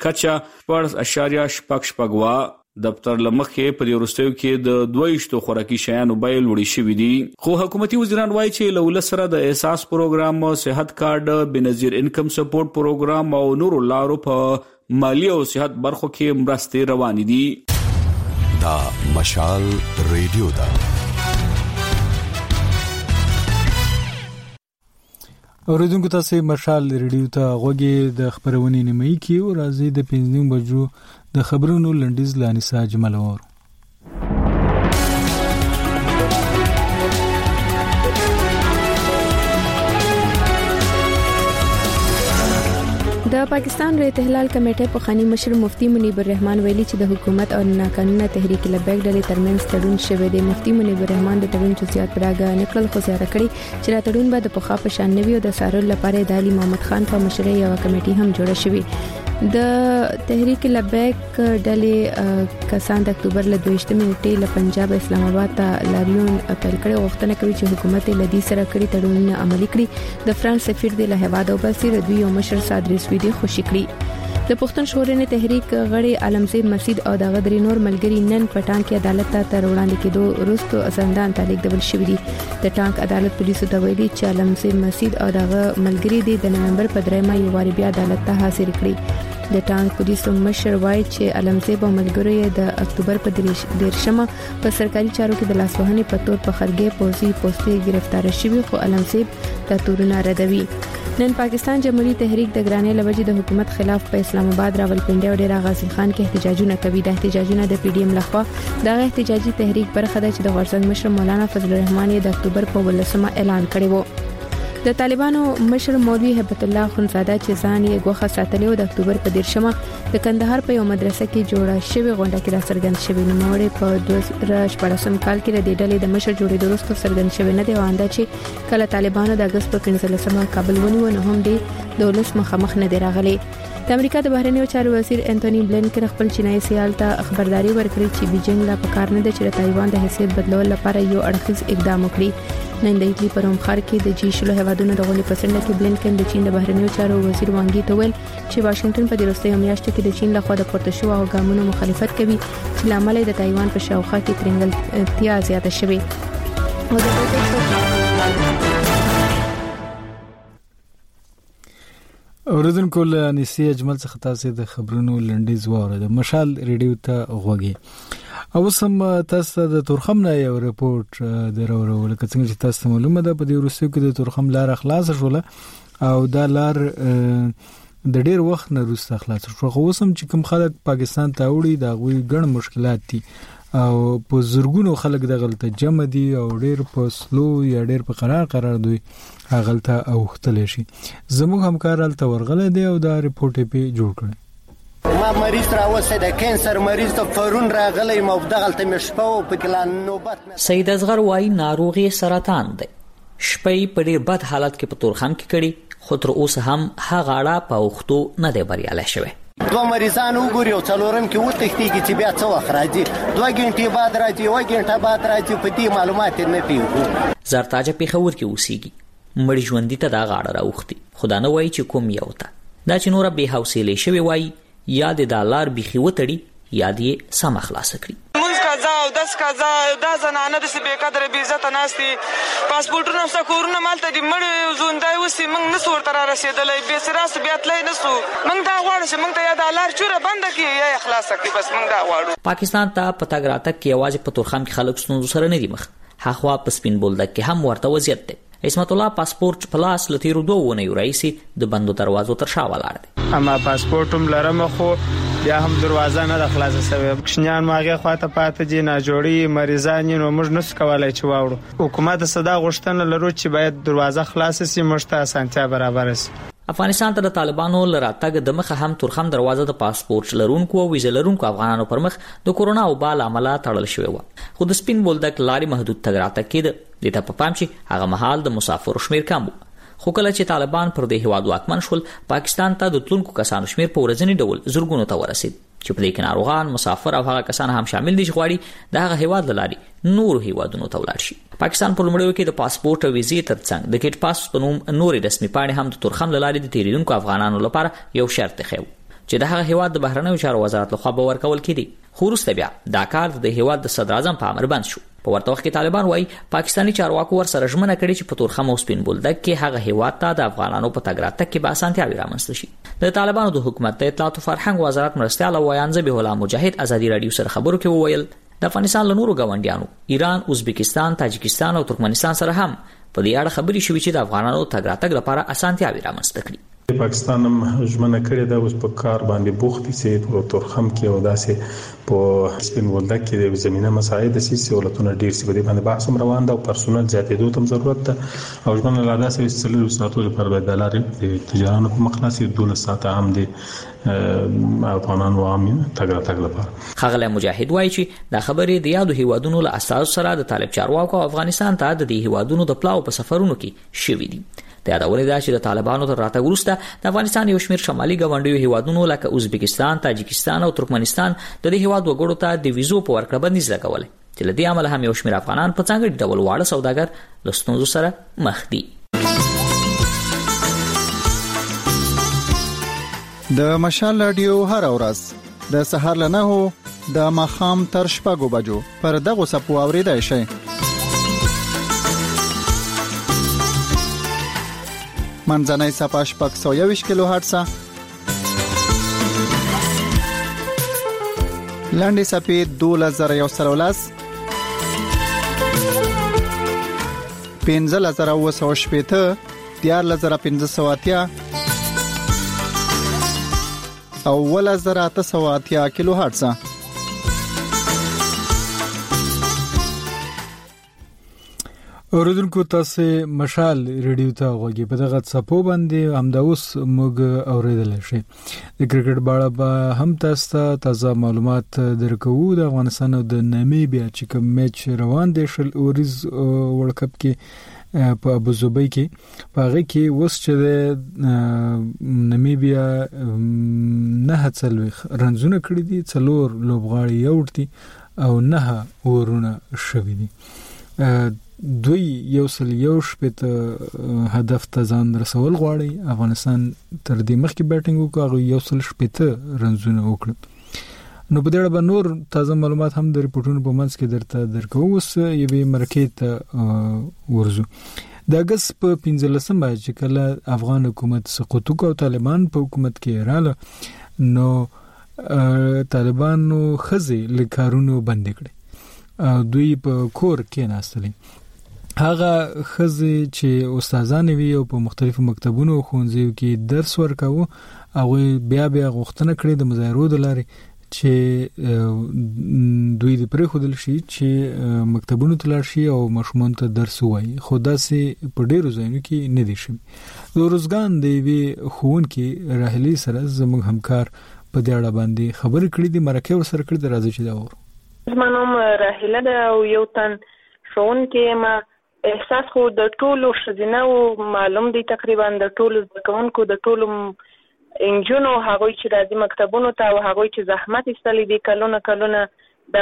کچه 4.8 دفتر لمخې په دې وروستیو کې د 22 خوراکي شیانو بیه لوړې شوې دي. خو حکومتي وزیران وایي چې له ولس سره د احساس پروګرام صحت کارت بنظیر انکم سپورټ پروګرام او نورو لارو په مالی او صحت برخو کې مرستې روانې دي. دا مشال ریډیو دا اوریدونکو تاسو مشال ریډیو ته غوږی د خبرونې نیمه کې او راځي د 5 بجو د خبرونو لنډیز لانیسا جملور. د پاکستان رئیس احلال کمیټې په خاني مشر مفتي منیب الرحمن ویلي چې د حکومت او ناقانونه تحریک لبیک ډلې ترمنځ تړون شوی دی. مفتي منیب الرحمن د تړون جزئیات پراګه نکړل خو زیاته کړي چې را تړون به د پخوا په شان نوي او د سارل لپاره د علي محمد خان په مشرۍ یو کمیټه هم جوړه شوې. د تحریک لبیک ډلې کسان د اکتوبر له 22 نیټې له پنجاب اسلام آباد ته لاریون پیل کړي. غوښتنه کوي چې حکومت له دې سره کړي تړونونه عملي کړي. د فرانس سفیر د هیواد او بسیر دوی او مشر صادری سویدي خوشی کړي. د پښتون شورنې تحریک غړي علمزید مسعود او د غدری نور ملګری نن پټان کې عدالت ته تر وړاندې کېدو وروسته زندان ته لیږدول شوی دي. د ټانک عدالت پولیسو ته ویلي چې علمزید مسعود او د ملګری د نومبر په 3 یو واری بیا عدالت ته حاضر کړي. د ټانک پولیسو مشر وایي چې علمزید او ملګری د اکتوبر په 13 په سرکاري چارو کې د لاسوهنې په تور په خرګې پوزي پوسټي گرفتار شوی خو علمزید د تورونه ردوي. نن پاکستان جمهوریت تحریک د ګرانې لوجې د حکومت خلاف په اسلام آباد راولپنډي او ډیر غازی خان کې احتجاجونه کوي. د احتجاجونه د پی ډی ایم لخوا د احتجاجي تحریک برخه ده چې د غورځنګ مشر مولانا فضل الرحمن د اکتوبر په 18 اعلان کړی وو. د طالبانو مشر مولوی هیبت الله خنزاده چې ځان یې غوښه ساتلی و د اکتوبر په 13 د کندهار په یو مدرسه کې جوړه شوې غونډه کې را څرګند شوی. نوموړی په 2014 کال کې د ډلې د مشر جوړېدو وروسته څرګند شوی نه دی. وانده چې کله طالبانو د اگست په 15 کابل ونیو نه هم د ولس مخامخ نه دی راغلی. د امریکا د بهرنیو چارو وزیر انټونی بلینکن خپل چینایي سیال ته خبرداري ورکړه چې بیجینګ لا پکار نه دی چې د تایوان د حیثیت بدلول لپاره یو اړخیز اقدام وکړي. نن د ایټلی په روم ښار کې د G20 هیوادونو د غونډې په څنډه کې بلینکن د چین د بهرنیو چارو وزیر وانګ ی ته ویل چې واشنگټن په وروستیو میاشتو کې د چین لخوا د پورته شو او ګامونو مخالفت کوي چې لامل د تایوان په شاوخوا کې ترنګلتیا زیاته شوه. اوریدونکو له نسی اجمل څخه تاسو د خبرونو لنډیز واورئ. د مشال ریډیو ته غوږی او سم تاسو د تورخم نه یو ریپورت درورو لکه څنګه چې تاسو معلومه ده په دې وروستیو کې د تورخم لار خلاص شوله او دا لار د ډیر وخت نه وروسته خلاص شو. خو اوسم چې کوم خلک پاکستان ته وړي دا غوي ګڼ مشکلات دي او په زورګونو خلک د غلطه جمع دي او ډیر په سلو یا ډیر په قرار دوی غلطه او ختل شي. زموږ همکار الته ورغله دی او دا ریپورت په جوړ کړی. ما مریض راوسته د کینسر مریض ته فرون راغلی مو دغلته مشپو په کلان نوبت. سید اصغر وای ناروغي سرطان دی. شپې په ډیر بد حالت کې په تورخم کې کړي خو تر اوسه هم هغه اړه په وختو نه دی بریاله شوی. دو مریضان وګوري او څلورم کې وتښتېږي چې بیا څه وخت راځي 2 غنټې بعد راځي 1 غنټه بعد راځي په دې معلومات نه پیږو. زرتاج پیښور کې اوسېږي مړ ژوندۍ ته دا غاړه راوختي خدا نه وایي چې کوم یو ته دا چې نور به حوصله شوی وایي یاد د دالار بيخي وټړي یاد یې سم خلاص کړی. مونږ قضا او داس قضا دا زنانه د سبې قدر به عزت ناشتي پاسپورتونه سکورونه مالته دې مړ زوندای وسی مونږ نسو ورته را رسیدلې به سراس بیا تلای نسو مونږ دا غواړو چې مونږ ته یاد دالار چوره بند کی یا اخلاص کړي بس مونږ دا غواړو. پاکستان ته پتا ګراته کې आवाज په تورخم کې خلک ستونزو سره نه دي مخ. هغه په سپین بولدک کې هم ورته وضعیت دی. عصمت الله پاسپورت پلاس لتیرو 2 ونیو رئیسي د بندو دروازو تر شا ولاړ دی. اما پاسپورتم لرم خو بیا هم دروازه نه خلاصه شوی. کښنیان ماغه خواته پاتې دي نه جوړي مریضان نو موږ نس کولای چې واوړو. حکومت صدا غوښتنه لرو چې باید دروازه خلاصه شي موږ ته اسانتیا برابر شي. افغانستان ته د طالبانو لراتګ د مخه هم تورخم دروازه د پاسپورت لرونکو او ویزه لرونکو افغانانو پر مخ د کورونا او بال عمله تړل شوی و. خو د سپین بولدک لاري محدود تګ راتګ کېد. د ته په پام چې هغه مهال د مسافر شمیر کم و. خو کله چې طالبان پر دې هواد واکمن شول پاکستان ته د تلونکو کسانو شمیر په ورځنی ډول زورګونو ته ورسید چې په دې کې ناروغان مسافر او هغه کسان هم شامل دي چې غواړي د هغه هواد لاري نور هوادونو ته ولاړ شي. پاکستان په لومړیو کې د پاسپورت او ویزې ترڅنګ د کېټ پاس په نوم نورې رسمي پاڼې هم د تورخم لاري د تیریدونکو افغانانو لپاره یو شرط خو چې د هغه هواد د بهرنیو چارو وزارت لخوا به ورکول کېدي. خو وروسته بیا دا کار د هواد د صدر اعظم په امر بند شو. په ورته وخت کې طالبان وایي پاکستانی چارواکو ور سره ژمنه کړې چې په تورخم او سپین بولدک کې هغه هواد ته د افغانانو په تګ راتګ کې به اسانتیاوي رامنځته شي. د طالبانو د حکومت د اطلاعات او فرهنګ وزارت مرستيال وایان ذبیح الله مجاهد ازادي رادیو سره خبرو کې وویل د افغانستان له نورو ګاونډیانو ایران، ازبکستان، تاجکستان او ترکمنستان سره هم په دې اړه خبرې شوې چې د افغانانو تګ راتګ لپاره اسانتیاوي رامنځته کړي. پاکستان هم ژمنه کړې ده اوس په کار باندې بوخت دي چې په تورخم کې او داسې په سپین بولدک کې د زمينه مساعد سي سہولتونه ډیر سي په دې باندې بحث روان ده او پرسونل زیاتېدو ته ضرورت ده او ژمنه لا داسې چې ساتو لپاره د لارې د تجارانو په مخلاصي 12 ساعته هم دي افغانانو عامین تګ لپاره. خغله مجاهد وایي چې دا خبرې د یادو هیوادونو له اساس سره د طالب چارواکو افغانستان ته د دې هیوادونو د پلاو په سفرونو کې شوې دي. د یادولې ده چې د طالبانو تر راتګ وروسته د افغانستان یو شمېر شمالي ګاونډیو هیوادونو لکه ازبکستان، تاجکستان او ترکمنستان د دې هیواد وګړو ته د ویزو په ورکړه بندیز لګولې چې له دې عمله هم یو شمېر افغانان په ځانګړي ډول واړه سوداګر له ستونزو سره مخ دي. د مشال رادیو هر ورځ د سهار له 9 د ماښام تر 6 بجو پر دغه سپو اوریدای شئ. منځنۍ صفحه 621 کیلو هرتز، لاندې صفحه 2113 15980 14580 او 1880 کیلو هرتز. اوریدونکو تاسو مشال ریډیو ته غوږی په دغه څپو باندې همدا اوس موږ اوریدل شي. د کرکټ باړه به هم تاسو تازه معلومات درکو. د افغانستان او د نامیبیا چې کوم میچ روان دی شل اورز ورلد کپ کې په ابوظبي کې پاره کې وس چې نامیبیا نه هڅلوي رنزونه کړی دي، څلور لوبغاړي یوړتي او نه ورونه شوی دي. دوی یو سل یو شپت هدف ته ځان رسول غواړي. افغانستان تر دې مخکې بیټینګ وکړ، یو سل شپت رنزونه وکړ. نو په دې اړه نور تازه معلومات هم د ریپورتونو په منځ کې درته درکو. اوس یوه مرکه ته ورزو. د اگست په 15مه چې کله افغان حکومت سقوط وکړ او طالبان په حکومت کې رااله، نو طالبانو خزي لکارونو بند کړي. دوی په کور کې ناستلي. هغه خزي چې استادان وي او په مختلفو مکتبونو او ښوونځیو کې درس ورکاوه، هغه بیا غوښتنه کړې د مظاهرو د لارې چې دوی د پرې خودل شي چې مکتبونو ته لاړ شي او ماشومان ته درس وایي. خو داسې په ډیرو ځایونو کې نه دي شوي. د روزګان د وی ښوونکي راهلي سره زموږ همکار په دې اړه باندې خبرې کړې دي. مرکه ورسره کړې ده، راځي چې دا وره. زمانوم راهله ده او یو تن ښوونکي ما احساس خو د ټولو ښځینه او معلوم دي تقریبا د ټولو ځکونکو د ټولو انجونو هغوی چې راځي مکتبونو ته او هغوی چې زحمت ایستلی دي کلونه د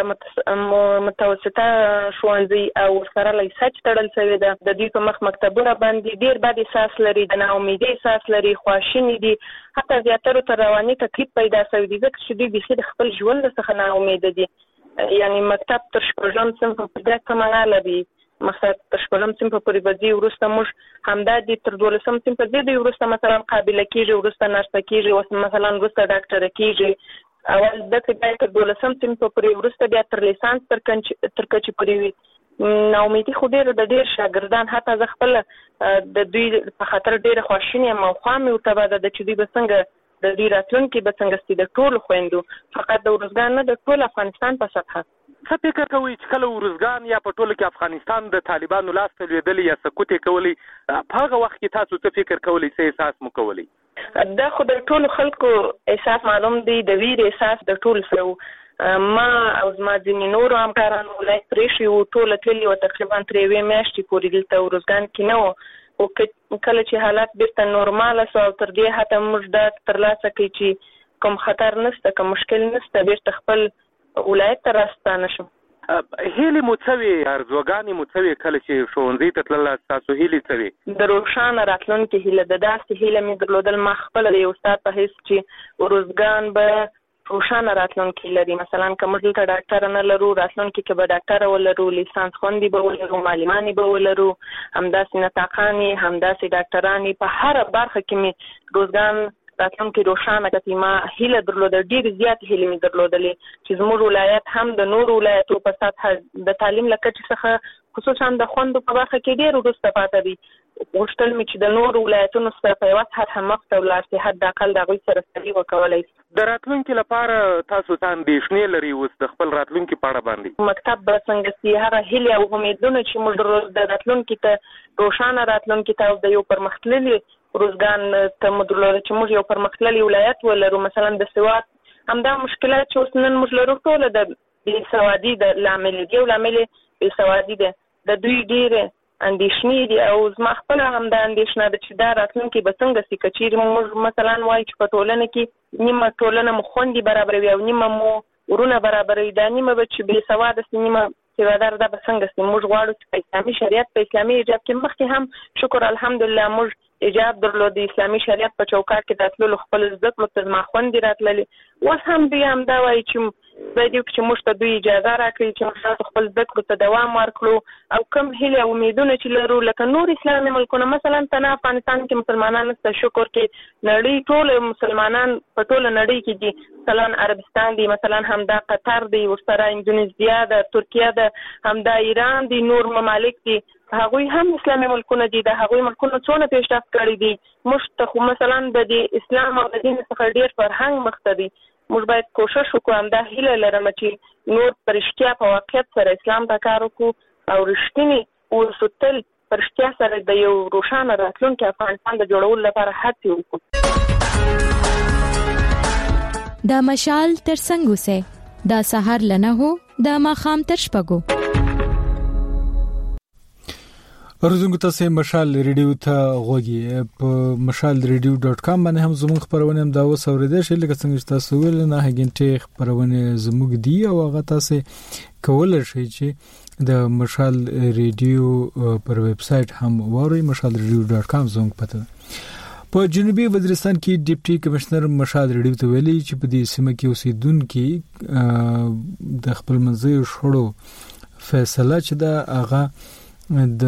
متوسطه ښوونځي او سره لیسچ تړل شوی ده. د دوی په مخ مکتبونه باندې ډیر بد احساس لري، د ناامیدۍ احساس لري، خواشیني دي، حتی زیاتره تر رواني تکلیف پیدا شوی دي ځکه چې دوی بېخي د خپل ژوند څخه ناامیده دي. یعنی مکتب تر 6م صنف په دې څمنه لري، مخاط تر 6م صنف پورې وځي، ورسته موږ همدا دي تر 12م صنف دې ورسته مثلا قابل کېږي، ورسته نرس کېږي، او مثلا ورسته ډاکټر کېږي. اول د تر 12م صنف پورې ورسته بیا تر لیسانس تر کچې پورې وي. ناامیدي خو ډېر شاګردان حتی ز خپل د دوی په خاطر ډېر خواشینی او خامي او تباده د چې دوی بسنګ د دې راتلونکي به څنګه ستې د ټول خويندو فقط د ورزګان نه د ټول افغانستان په سطحه. څه فکر کوي چې کله ورزګان یا په ټول کې افغانستان د طالبانو لاس ته لویدل یا سقوط کولی، په هغه وخت کې تاسو څه فکر کولی، څه احساس مو کولی؟ دا خو د ټول خلکو احساس معلوم دی، د ویر احساس د ټول سره. ما او زما ځینې نورو همکارانو ولایت پرېښي وو، ټول تللي وو تقریبا تر یوې میاشتې پورې دلته ورزګان کې نه وو. او کله چې حالات بیرته نورماله شو او تر دې حتی موږ دا ترلاسه کړي چې کوم خطر نشته، کوم مشکل نشته، بیرته خپل ولایت ته راستانه شو. هیلې مو څه وې، ارزوګانې مو څه وې کله چې ښوونځي ته تلله، ستاسو هیلې څه وې؟ د روښانه راتلونکې هیله، د داسې هیله مې درلودل ما خپله د یو استاد په حیث چې ورزګان به روښانه راتلونکې لري. مثلا که موږ دلته ډاکټر نه لرو، راتلونکې کې به ډاکټر ولرو، لیسانس خوندې به ولرو، معلمانې به ولرو، همداسې نطاقانې، همداسې ډاکټرانې. په هره برخه کې مې روزګان راتلونکي روښانه کړي. ما هیله درلوده، ډېر زیات هیله مې درلودلې چې زموږ ولایت هم د نورو ولایتو په سطح د تعلیم له کچې څخه خصوصا د خوندو په برخه کې ډېر وروسته پاتې دي. غوښتل مې چې د نورو ولایتونو سره په یوه سطحه مخته ولاړ شي، حد اقل د هغوی سره سړي وکولی شي. د راتلونکي لپاره تاسو ته اندېښنې لري اوس د خپل راتلونکي په اړه باندې؟ مکتب به څنګه سي، هغه هیلې او امیدونه چې موږ د راتلونکي ته روښانه راتلونکي ته او د یو پرمختللي روزګان ته موږ درلوده چې موږ یو پرمختللی ولایت ولرو. مثلا د سواد همدا مشکلات چې اوس نن موږ لرو ټوله د بېسوادي د لامل دی، یو لامل بېسوادي دی. د دوی ډېرې اندېښنې دي او زما خپله همدا اندېښنه ده چې دا راتلونکي به څنګه سي. که چېرې موږ مثلا وایو چې په ټولنه کې نیمه ټولنه مو خوندې برابروي او نیمه مو ورونه برابروي، دا نیمه به چې بې سواده سي، نیمه سوادار، دا به څنګه سي؟ موږ غواړو چې په اسلامي شریعت په اسلامي حجاب کې مخکې هم شکر الحمدلله موږ حجاب درلود، اسلامي شریعت په چوکاټ کې راتللو، خپل زده کړو ته زما خوندې راتللې. اوس هم دوی همدا وایي چې باید چې موږ ته دوی اجازه راکړي چې موږ خپل زده کړو ته دوام ورکړو او کوم هیلې او امیدونه چې لرو لکه نور اسلامي ملکونه، مثلا تنه افغانستان کې مسلمانان نشته، شکر کې نړۍ ټول مسلمانان په ټوله نړۍ کې دي. مثلا عربستان دی، مثلا همدا قطر دی، ورسره اندونیزیا ده، ترکیه ده، همدا ایران دی، نور ممالک دي. هغوی هم اسلامي ملکونه دي. د هغوی ملکونه څونه پیشرفت کړي دي. موږ ته خو مثلا د اسلام او د دین څخه ډېر فرهنګ مخته دي. موږ باید کوشش وکړو، همدا هیله لرم چې نور په رښتیا په واقعیت سره اسلام ته کار وکړو او رښتینې اوسو، تل په رښتیا سره د یو روښانه راتلونکي افغانستان د جوړولو لپاره هڅې وکړو. دا مشال تر څنګ اوسئ، دا سهار له 9 د ماښام تر 6. ورزنګ تاسو مشال ریډیو ته غوږی په mashalradio.com باندې هم زموږ خبرونه هم دا وسوریدل شي، لکه څنګه چې تاسو ویل نه هغه خبرونه زموږ دی او هغه تاسو کولای شئ چې د مشال ریډیو پر ویب سټ هم ووري mashalradio.com زموږ پته. په جنوبي وزیرستان کې ډیپټي کمشنر مشال ریډیو ته ویلي چې په دې سیمه کې اوسیدونکو د خپل منځي شړو فیصله چې دا هغه د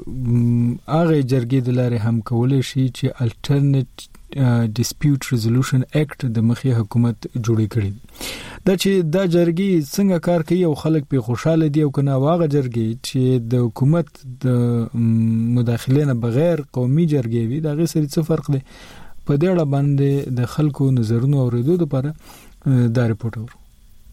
هغه جرګې د لارې هم کولای شي چې الټرنیټ ډیسپیوټ ریزولوشن اکټ د مخې حکومت جوړ کړي. دا چې دا جرګې څنګه کار کوي او خلک په خوشاله دي او کنه واغه جرګې چې د حکومت د مداخله نه بغیر قومي جرګې وي، دا غي سره څه فرق دی؟ په دې اړه باندې د خلکو نظرونو اوریدو لپاره دا ریپورت اورو.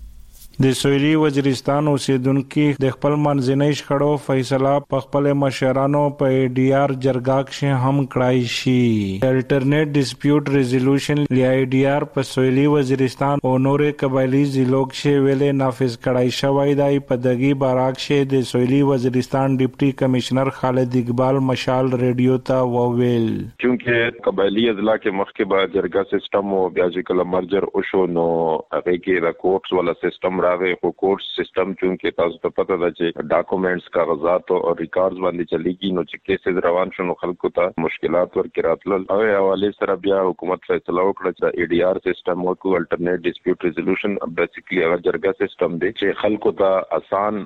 د سویلي وزیرستان اوسیدونکو د خپل منځنۍ شخړو فیصله په خپل مشرانو په ډي آر جرګه کې هم کړای شي. الټرنیټ ډیسپیوټ ریزولوشن لی ډي آر په سویلي وزیرستان او نورې قبایلی ضلعو کې ویلې نافذ کړای شوی دی. په دغه بارک کې د سویلي وزیرستان ډیپټي کمشنر خالد اقبال مشال ریډیو ته وویل چې قبایلی اضلاع کې مخکې به جرګه سیستم او بیا چې کله مرجر او شو نو هغه کې د کوټس ولا سیستم خو کورس سیستم چونکه تاسو ته پته ده چې ډاکومېنټس کاغذات او ریکارډز باندې چلیږي، نو چې کیسز روان شونه خلکو ته مشکلات ورکې راتلل او حواله سره بیا حکومت فیصله وکړه چې ای ډي آر سیستم او الټرنیټ ډیسپیوټ ریزولوشن بیسیکلی هغه جرګه سیستم دی چې خلکو ته آسان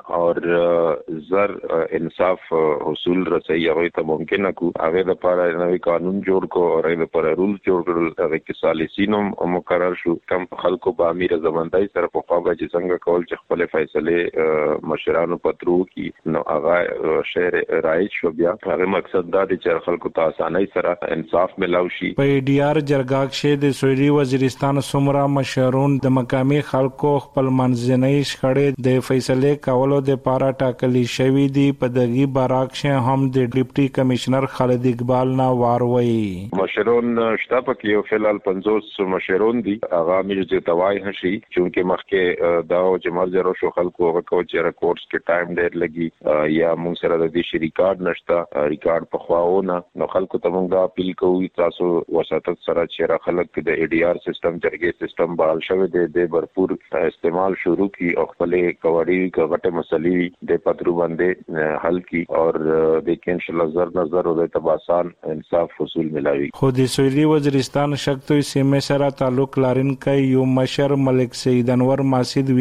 او زر انصاف حصول رسي هغه ته ممکنه کو. هغه لپاره نوې قانون جوړ کو او هغه لپاره رول جوړ کړل، هغه کې سالسینوم مقرر شو. کم خلکو په امیر زماندای سره په خواږه چې څنګه کول چې خپل فیصله مشرانو پترو کی نو هغه شهر رایج شو. بیا هغه مقصد دا دی چې خلکو ته اسانۍ سره انصاف ملاوي شي. په ډي آر جرګه کې د سویلي وزیرستان سمرا مشرون د مقامي خلکو خپل منځنۍ شخړې د فیصله کولو د لپاره ټاکلي شوی دی. په دغه بارک کې هم د ډیپټي کمشنر خالد اقبال نا واروي مشرون شته پکې یو فلال 50 مشرون دي. هغه مې توای هشي چې مخکې دا چې مرجر شو خلکو هغه کو چې ریکورډز کې ټایم ډیر لګي یا موږ سره د دې ریکارډ نشته، ریکارډ په خواونه نو خلکو ته موږ دا اپیل کوو تاسو وساتت سره چې خلک د ای ډي آر سیستم جرګې سیستم بحال شوی دی د भरपूर استعمال شروع کی او خپل کوړی غټه مسلې د پترو باندې حل کی او د کینشل نظر او د تباسان انصاف حصول ملاوي. خو د سویلي وزیرستان شکتوي سیمه سره تعلق لرونکي یو مشر ملک سید انور ماسید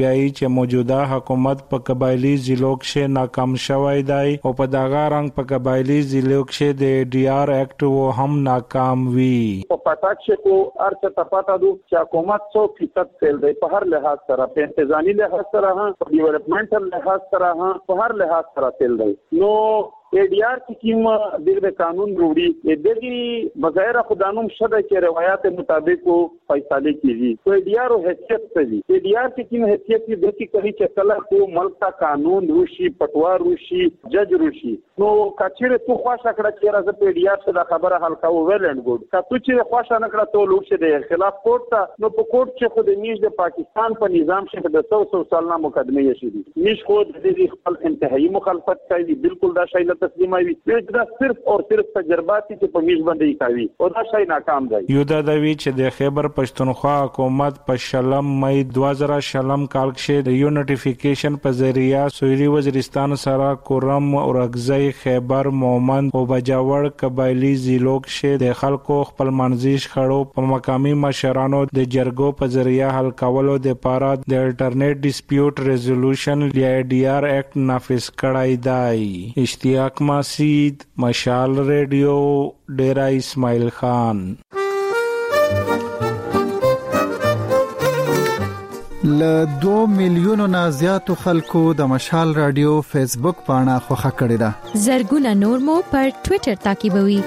وایي چې موجوده حکومت په قبایلی ضلعو کې ناکام شوی دی او په دغه رنګ په قبایلی ضلعو کې د ډي آر ایکټ و هم ناکام وي. په پټاک کو ارڅ تپاتا دو چې حکومت 100% فیل دی په هر لحاظ سره، په انتظامی لحاظ سره، په ډیولپمنټل لحاظ سره، په هر لحاظ سره فیل دی. نو ADR کی کیم د قانون وروړي دغه بغیر خدانوم شته چې روایت مطابق فیصله کیږي. تو ADR حیثیت څه دی؟ ADR کی کیم حیثیت دی د کی کوي چې کله کو ملک کا قانون روشي، پټوار روشي، جج روشي. نو کچره تو خواشه کړه چې راځه په ADR څخه خبره حل کاوه ویل اند ګډ. کا تو چې خواشه نه کړه ته لوښ د خلاف کوټ ته نو په کوټ چې خو د نیش د پاکستان په نظام کې د 100 سالنا مقدمه یې شي. نیش خو د دې خپل انتهایی مخالفت کوي، بالکل دا شی تسلیموي. دا صرف او صرف تجربات چې په میز باندې کوي او دا شی ناکام دی. یو دا دوی چې د خیبر پښتونخوا حکومت په شلم مئی 2000 کال کې د یو نوټیفیکیشن په ذریعہ سویلي وزیرستان سره کورم او رغزی خیبر مومند او بجاور قبایلی ضلعو کې د خلکو خپل منځي شخړو په مقامی مشرانو د جرګو په ذریعہ حل کولو د لپاره د الټرنیټ ډیسپیوټ ریزولوشن یا ډي آر ایکټ نافذ کړای دی. اشتیاق ماسید، مشال ریډیو، ډیرا اسماعیل خان. ل 2 میلیونو نه زیاتو خلکو د مشال رادیو فیسبوک پاڼه خوښه کړې ده. زرګونه نور مو پر ټوئیټر تعقیبوي.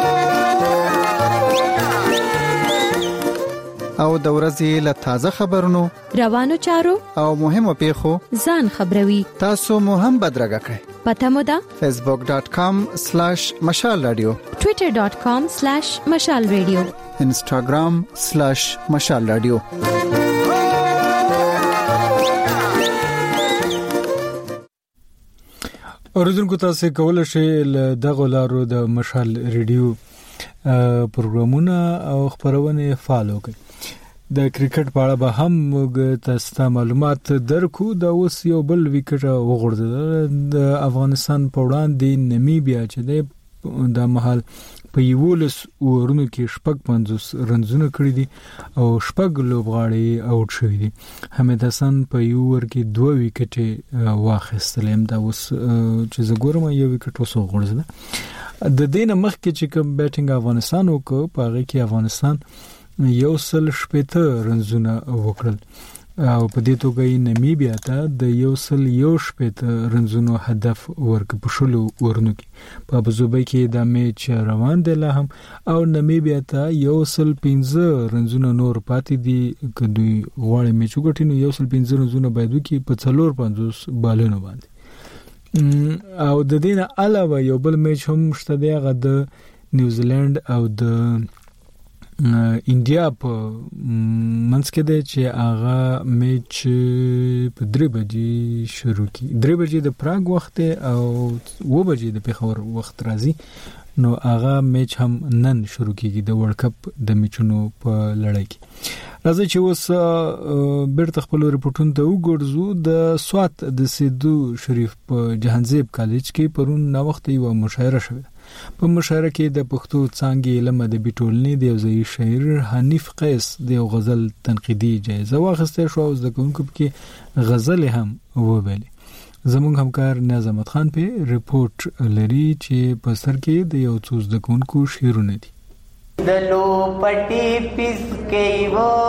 او د ورځې له تازه خبرونو، روانو چارو او مهمو پیښو ځان خبروي. تاسو مو هم بدرګه کړئ. پته مو ده facebook.com/مشال رادیو، twitter.com/مشال رادیو، instagram/مشال رادیو. اوریدونکو تاسو کولای شئ دغه لارو د مشال رادیو پروګرامونه او خبرونه فالو کړئ. د کرکټ په اړه به هم موږ تاسو ته معلومات درکو. دا اوس یو بل وکټ وغورځول د افغانستان په وړاندې نمیبیا چې د محل په 11 اورونو کې 55 رنزونه کړی دي او 6 لوبغاړي اوټ شوی دي. حمید حسن په یو ور کې 2 وکټ واخیستل. دا اوس چې زګورم یو وکټ وسو غورځل. د دینه مخکې چې کوم بیټینګ افغانستان وکړ په هغه کې افغانستان 170 رنزونه وکړل او په دې توګه یې نمیبیا ته د 170 رنزونو هدف ورک په شلو ورنو کې په ابوظبي کې د میچ روان دی لا هم او نمیبیا ته 115 رنزونه نور پاتې دي. که دوی غواړي میچ وګټي نو 115 رنزونه باید وکړي په 450 بالونو باندې. او د دې نه علاوه یو بل میچ هم شته دی، هغه د نیوزیلند او د انډیا په منځ کې دی چې هغه میچ په 3 بجې شروع کی. 3 بجې د پراګ وخت او 2 بجې د پیښور وخت راځي. نو هغه میچ هم نن شروع کیږي د ورلد کپ د میچونو په لړۍ کې. راځي چې اوس بیرته خپل ریپورتونه ته وګورځو. د سوات د سیدو شریف په جهانزیب کالج کې پرون نا وخت یو مشاعره شوه. په مشاعره کې د پښتو څانګې علم ادبي ټولنې د یوځای شاعر حنیف قیس د غزل تنقیدي جایزه واخیسته شو او د کوونکو کې غزل هم وویل. زموږ همکار نظامت خان په ریپورت لري چې په سر کې د یو څو د کوونکو شعرونه دي. دلو پټي پس کې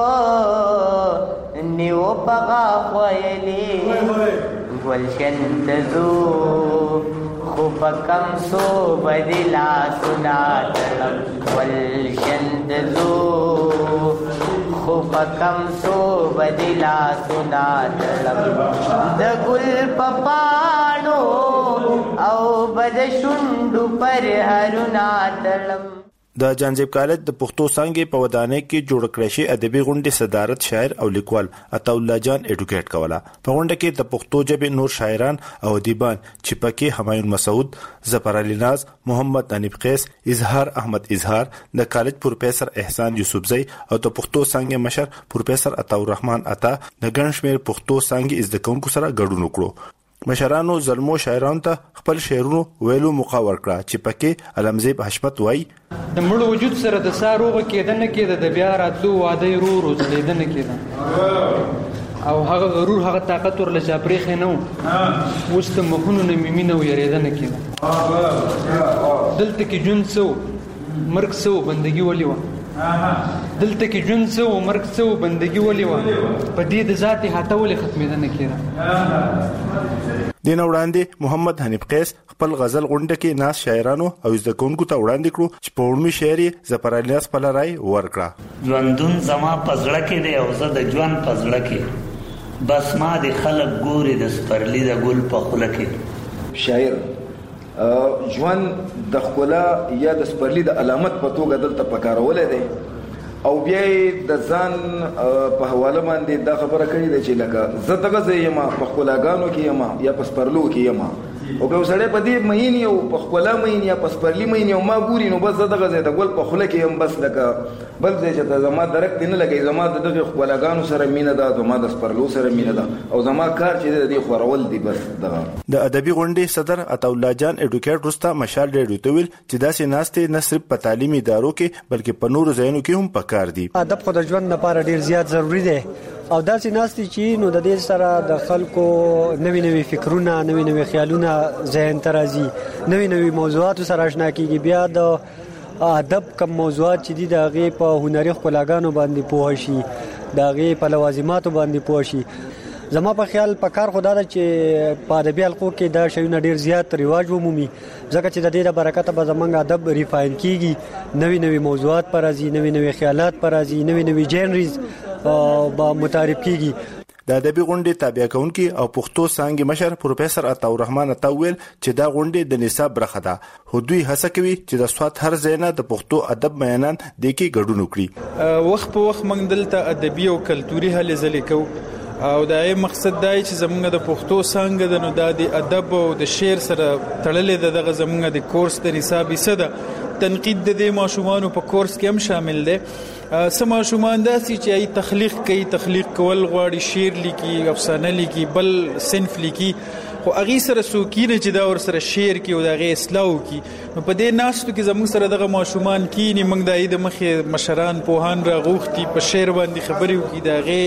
و نیو پغا خویلی گلشن تزو خوب کم سو بدلا سنا تلم گلشن تزو خوب کم سو بدلا سنا تلم د گل پپانو او بد شوندو پر هرنا تلم. د جانزیب کالج د پښتو څانګې په ودانۍ کې جوړ کړی شي ادبي غونډې صدارت شاعر او لیکوال عطا الله جان اډوکیټ کوله. په غونډه کې د پښتو ژبې نور شاعران او ادیبان چې پکې همایون مسعود، ظفر علي ناز، محمد انیب قیس، اظهار احمد اظهار، د کالج پروفیسور احسان یوسفزئی او د پښتو څانګې مشر پروفیسور عطا الرحمن عطا د ګڼ شمېر پښتو څانګې زده کوونکو سره ګډون وکړو. مشرانو زلمو شاعرانو ته خپل شعرونو ویلو موقع ورکړه چې پکې علمزیب حشمت وای د مړ وجود سره د ساروغه کېدنه کېده د بیا راتلو واده ورو ځلیدنه کېده او هغه غرور هغه طاقت ورله چاپریخ نه اوس ته مخونو نه میمینه ویریدنه کیده دلته کې جون سو مرګ سو بندگی ولي و دلته کې جون سو مرګ سو بندگی ولي و په دې د ذاتي هټول ختمېدنه کیده. دین وړاندې محمد حنیف قیس خپل غزل غونډه کې ناس شاعرانو او زدهکونکو ته وړاندې کړو چې په وړمي شعر یې زپرالیاس خپل رائے ورکړه. ژوندون زما پزړه کې دی او زه د ژوند پزړه کې بس ما د خلک ګوري د سپرلی د ګل په خوله کې. شاعر ژوند د ښکلا یا د سپرلی د علامت په توګه دلته پکارولې دی او بیا د ځان په حواله باندې دا خبره کړې ده چې لکه زه دغه ځای یم په ښکلاګانو کې یم یا په سپرلو کې یم او که سړی په دې مین یو په ښکلا مین یا په سپرلی مین یو ما ګوري نو بس زه دغه ځای د ګل په خوله کې یم بس لکه بل ځای چې زما درک دی نه لګي زما د دغه ښکلاګانو سره مینه ده زما د سپرلو سره مینه ده او زما کار چې د دې خورول دی بس دغه. د ادبي غونډې صدر عطاالله جان اډوکیټ رستا مشال ریډیو ته ویل چې داسې ناستې نه صرف په تعلیمي ادارو کې بلکې په نورو ځایونو کې هم پکار دي. ادب خو د ژوند لپاره ډیر زیات ضروری دی او داسې ناستې چې نو د دې سره د خلکو نوي فکرونه نوي خیالونه ذهن ته راځي نوي موضوعاتو سره آشنا کیږي. بیا د ادب کم موضوعات چې دي د هغې په هنري ښکلاګانو باندې پوه شي د هغې په لوازماتو باندې پوه شي. زما په خیال په کار خو دا ده چې په ادبي حلقو کې دا شیونه ډیر زیات رواج ومومي ځکه چې د دې د برکته به زمونږ ادب ریفاین کیږي نوي موضوعات پر راځي نوي خیالات پر راځي نوي جنریز با متعارف کیږي. د ادبي غونډې تابع کوونکي او پښتو څانګې مشر پروفیسور عطاالرحمن عطاویل چې دا غونډې د نصاب برخه ده خو دوی هڅه کوي چې د سواد هر ځای نه د پښتو ادب بیانان د کې ګډون وکړي. وخت په وخت موږ دلته ادبي او کلتوري هلې ځلې کوو او دا یې مقصد دی چې زمونږ د پښتو څانګه د نو د ادب او د شعر سره تړلې ده دغه زمونږ د کورس د نصاب حصہ ده. تنقید د دې ماشومانو په کورس کې هم شامل دی. سم ماشومان داسي چې ای تخلیق کول غواړي شعر لیکي افسانه لیکي بل صنف لیکي خو هغه سره سوکینه چې دا ور سره شعر کې او دا غي اصلاح کی نو په دې ناستو کې زموږ سره دغه ماشومان کینی موږ د مخه مشران پوهان را غوښتي په شعر باندې خبرې وکړي دا غي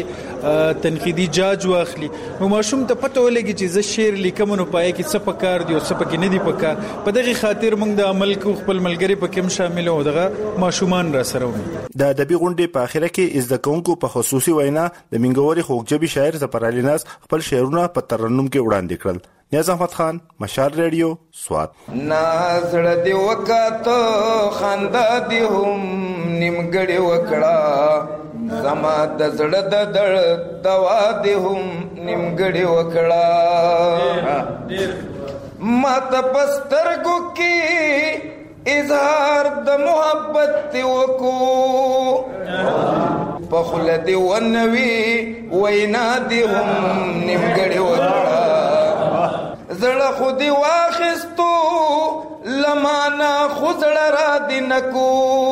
تنقیدي جاج واخلي نو ماشوم ته پته ولګي چې ز شعر لیکم نو پای کې څه پکار دی او څه پکې نه دی پکار په دغه خاطر موږ د عمل کو خپل ملګری پکې هم شامل او دغه ماشومان را سره وي. د ادبي غونډې په اخره کې زدهکونکو په خصوصي وینا د منګوري خوږجبي شاعر زپرالیناس خپل شعرونه په ترنم کې وړاندې کړل. نیاز احمد خان مشال ریډیو سوات. نازړه دی وکاتو خندا دی هم نیمګړی وکړه زما د زړه د درد دوا دی هم نیمګړی وکړه ما ته پسترګو کې اظهار د محبت وکو په خله دی ونوي وینا دی هم نیمګړی وکړه زړه خودي واخستو لمانا خزړه را دي نکو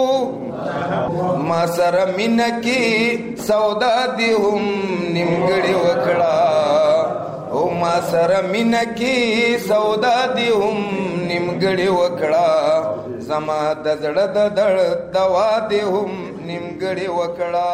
ما سره مینکی سودا دی هم نیمګړی وکړه او ما سره مینکی سودا دی هم نیمګړی وکړه زما د زړه د درد دوا دی هم نیمګړی وکړه.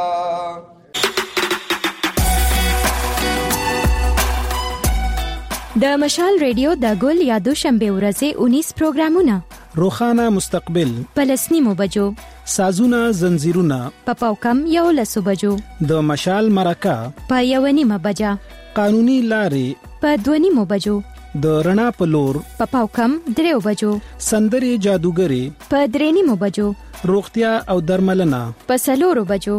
د مشال ریډیو د ګل یادو شنبه ورځې 19 پروګرامونه روخانه مستقبل پلسنیمو بجو سازونه زنجیرونه پاپاوکم یو لسو بجو د مشال مرکه په یونیمه بجا قانوني لارې په دونیمو بجو د رڼا په لور پاپاوکم دریو بجو سندري جادوګری په درېنیمو بجو روغتیا او درملنه په سلورو بجو.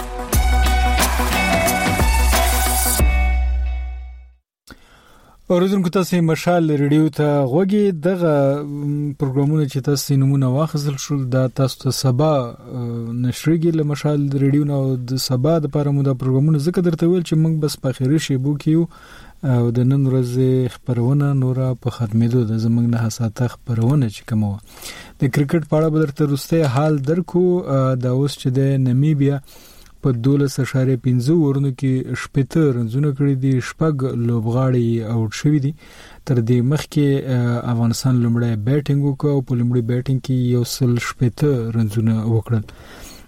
اوریدونکو تاسو مشال ریډیو ته غوږی دغه پروګرامونه چې تاسو نمونه واخیستل شول دا تاسو ته سبا نشریږي له مشال ریډیو نو د سبا د لپاره مو دا پروګرامونه ذکر درته ویل چې موږ بس په خیري شی بو کیو او د نن ورځې خبرونه نورا په ختمېدو د زمنګ نه حساسه خبرونه چې کومه د کرکټ په اړه بدرته روسته حال درکو دا اوس چې د نمیبیا په 12.15 ورونو کې شپته رنځونه کړی دي شپږ لوبغاړي اوټ شوی دي تر دې مخکې افغانستان لومړی بیټینګ وکړ او په لومړی بیټینګ کې یو سل شپته رنځونه وکړل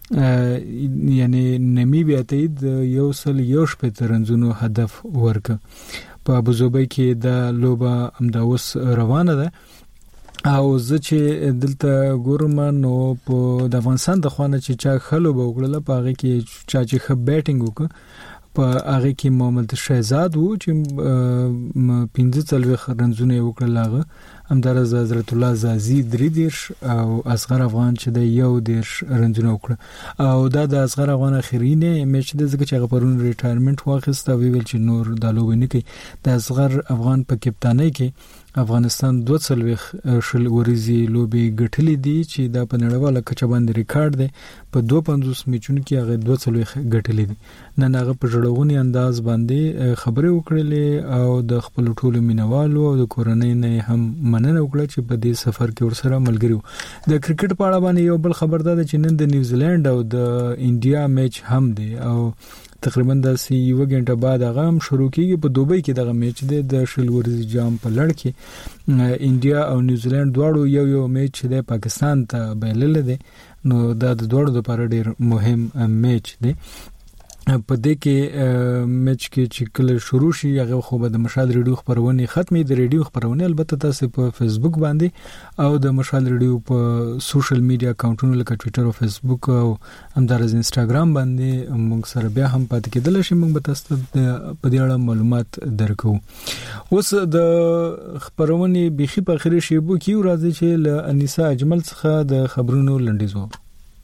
یعنی نمیبیا ته یو سل یو شپه رنزونو هدف ورک په ابوظبي کې د لوبه امداوس روانه ده او زه چې دلته ګورم نو په د افغانستان د خوانه چې چا خلو به وکړل په هغه کې چا چې خ بیټینګ وکړ په هغه کې محمد شهزاد وو چې 15 رنزونه وکړل هغه همدارز حضرت الله زازي 3 او اصغر افغان چې د یو 10 رنزونه وکړه او دا د اصغر افغان اخرینه میچ د زګ چې غپرون ریټایرمنټ واخیسته ویل چې نور د لوب نه کوي د اصغر افغان په کپتانۍ کې افغانستان 2 شل ورزي لوبي ګټلې دي چې دا په نړیواله کچه باندې ریکارډ دی په 250 میچونو کې هغه 2 ګټلې دي نن هغه په جوړونی انداز باندې خبرې وکړلې او د خپل ټولو مینوالو او د کورنۍ نه هم مننه وکړه چې په دې سفر کې ورسره ملګری وو د کرکټ په اړه باندې یو بل خبر ده چې نن د نیوزیلند او د انډیا میچ هم دی او تقریبا د 1 غنټه بعد هغه هم شروع کیږي په دوبۍ کې دغه میچ دی د شلورزي جام په لړ کې انډیا او نیوزیلند دواړو یو میچ دی پاکستان ته بایلل دي نو دا د دواړو لپاره ډیر مهم میچ دی په دې کې میچ کې چې کله شروع شي هغه خو به د مشال ریډیو خبرونه ختمي د ریډیو خبرونه البته تاسو په فیسبوک باندې او د مشال ریډیو په سوشل میډیا اکاونټونو لکه ټوئیټر او فیسبوک او همدارز انستګرام باندې موږ سره بیا هم پاتې کېدل شي موږ به تاسو په دې اړه معلومات درکو اوس د خبرونه بيخي په اخري شی بو کې راځي چې ل انیسا اجمل څخه د خبرونو لنډیز وو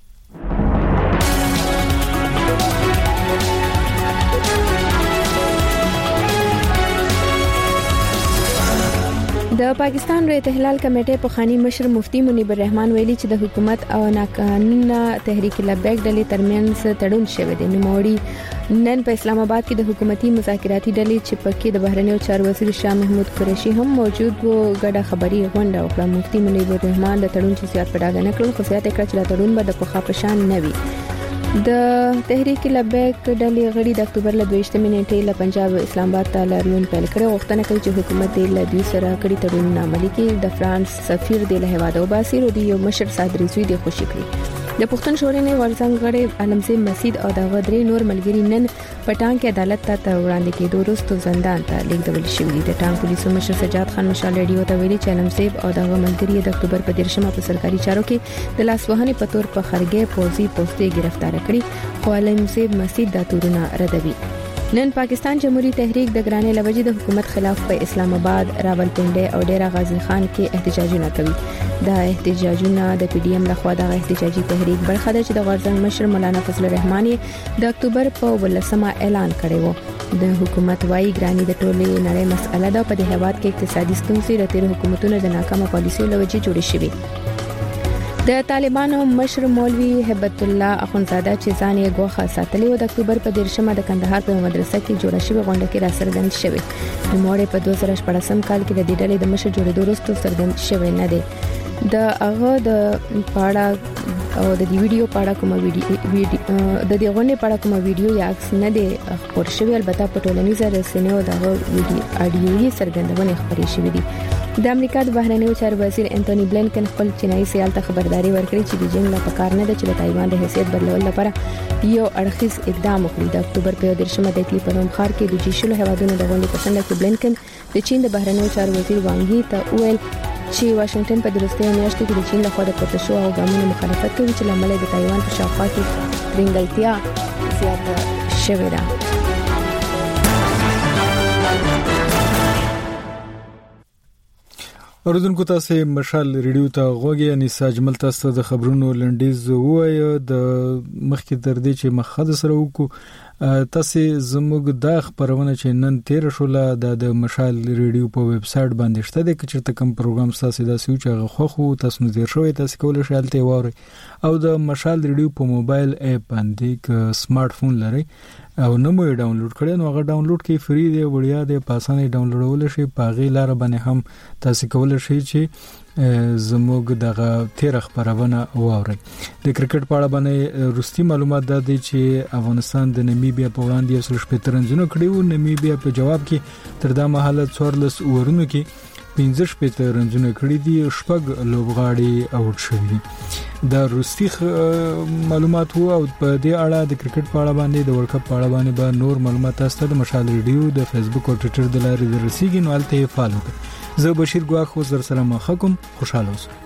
د پاکستان ریاست احلال کمیټې په خاني مشر مفتي منیب الرحمن ویلي چې د حکومت او ناقانونه تحریک لبیک ډلې ترمنځ تړون شوی دی نوموړي نن په اسلام آباد کې د حکومتي مذاکراتي ډلې چې پکې د بهرنیو چارو وزیر شاه محمود قریشي هم موجود وو ګډه خبري غونډه وکړه مفتي منیب الرحمن د تړون چې زیات پډاګ نه کړل خو زیات کړ چې د تړون به د پخا پشان نه وي د تحریک لبیک ډلې غړي د اکتوبر ل 22 نیټې له پنجاب اسلام آباد ته لاریون پیل کړو غوښتنه کوي چې حکومت له دوی سره کړي تړون عملي کړي د فرانس سفیر د هیواد او باسي رودي یو مشر صادري زوی د خوشی کړی د پښتون شورا نه ورڅنګ غړي علمزي مسجد او د غدري نور ملګری نن پټان کې عدالت ته وړاندې کېدو وروسته زندان ته لیږدول شوی د ټانګ پولیسو مشر سجاد خان مشال ریډیو ته ویلي چې علمزي او د ملګری د اکتوبر په 13مه په سرکاري چارو کې د لاسوهنې په تور په خرګې پوزي پوسټي گرفتار کړی خو علمزي مسجد د تورونه ردوي نن پاکستان جمهوریت تحریک د ګرانې لوجې د حکومت خلاف په اسلام آباد راولپنډي او ډیرا غازی خان کې احتجاجونه کوي دا احتجاجونه د پی ډی ایم لخوا د احتجاجي تحریک برخه ده چې د غرزنګ مشر مولانا فضل الرحمن د اکتوبر په 18مه اعلان کړی و د حکومت وايي ګرانې د ټولې نړۍ مسأله ده په دې هواد کې اقتصادي ستونزې د تیر حکومتونو د ناکامه پالیسیو لوجې جوړې شوې د طالبانو مشر مولوی هبت الله اخونزاده چې ځان یې غوښه ساتلی و د اکتوبر په 13مه د کندهار په مدرسه کې جوړه شوې غونډه کې را څرګند شوی نوموړی په 2014 کال کې د دې ډلې د مشر جوړېدو وروسته څرګند شوی نه دی د هغه د پاړه او د دې ویډیو پاړه کومه د دې غونډې پاړه کومه ویډیو یا عکس نه دی خبر شوی البته په ټولنیزو رسنیو دغه اډیو یې څرګندونه خبرې شوې دي د امریکا د بهرنیو چارو وزیر انټونی بلینکن خپل چینایي سیال ته خبرداري ورکړې چې بیجینګ لا پکار نه ده چې د تایوان د حیثیت بدلول لپاره یو اړخیز اقدام وکړي د اکتوبر په 13مه د کې په نوم خار کې د جیشلو هوادونو د غونډې په څنډه کې بلینکن د چین د بهرنیو چارو وزیر وانګ یي ته ویل چې واشنگټن په درسته میاشت کې د چین لخوا د پروتشو او ګامونو مخالفت کوي چې لامل د تایوان په شاوخوا کې رنګلتیا زیاته شوې ده اوردونکو تاسو مشال ریډیو ته غوږی اني ساجمل تاسو د خبرونو لنډیز وایي د مخکې تر دې چې مخد سره وکړو تاسو زموږ د خبرونه چې نن 13 شوله د مشال ریډیو په ویب سټ باندې شته د کچرته کوم پروګرام تاسو د سوچ غو خو تاسو نو زیر شوی تاسو کولای شئ الته ووري او د مشال ریډیو په موبایل اپ باندې ک سمارټ فون لري او نو مو ډاونلوډ کړئ نو هغه ډاونلوډ کې فری دی وړیا دی په اسانه ډاونلوډول شي په غي لار باندې هم تاسو کولای شئ چې زموږ دغه 13 خبرونه واورئ د کرکټ په اړه باندې روستي معلومات ده چې افغانستان د نمیبیا په وړاندې 170 رنونه کړیو نمیبیا په جواب کې تر دا مهاله 14 اورونو کې 15 رنونه کړی دي شپږ لوبغاړي اوټ شوي د روسي معلومات وو او په دې اړه د کرکټ په اړه باندې د ورلد کپ په اړه باندې به نور معلومات تاسو ته د مشال ریډیو د فیسبوک او ټوئیټر د لارې رسیدي نو الته فالو کړئ. زه بشیر ګواخ اوس در سره مخکم خوشاله اوسئ.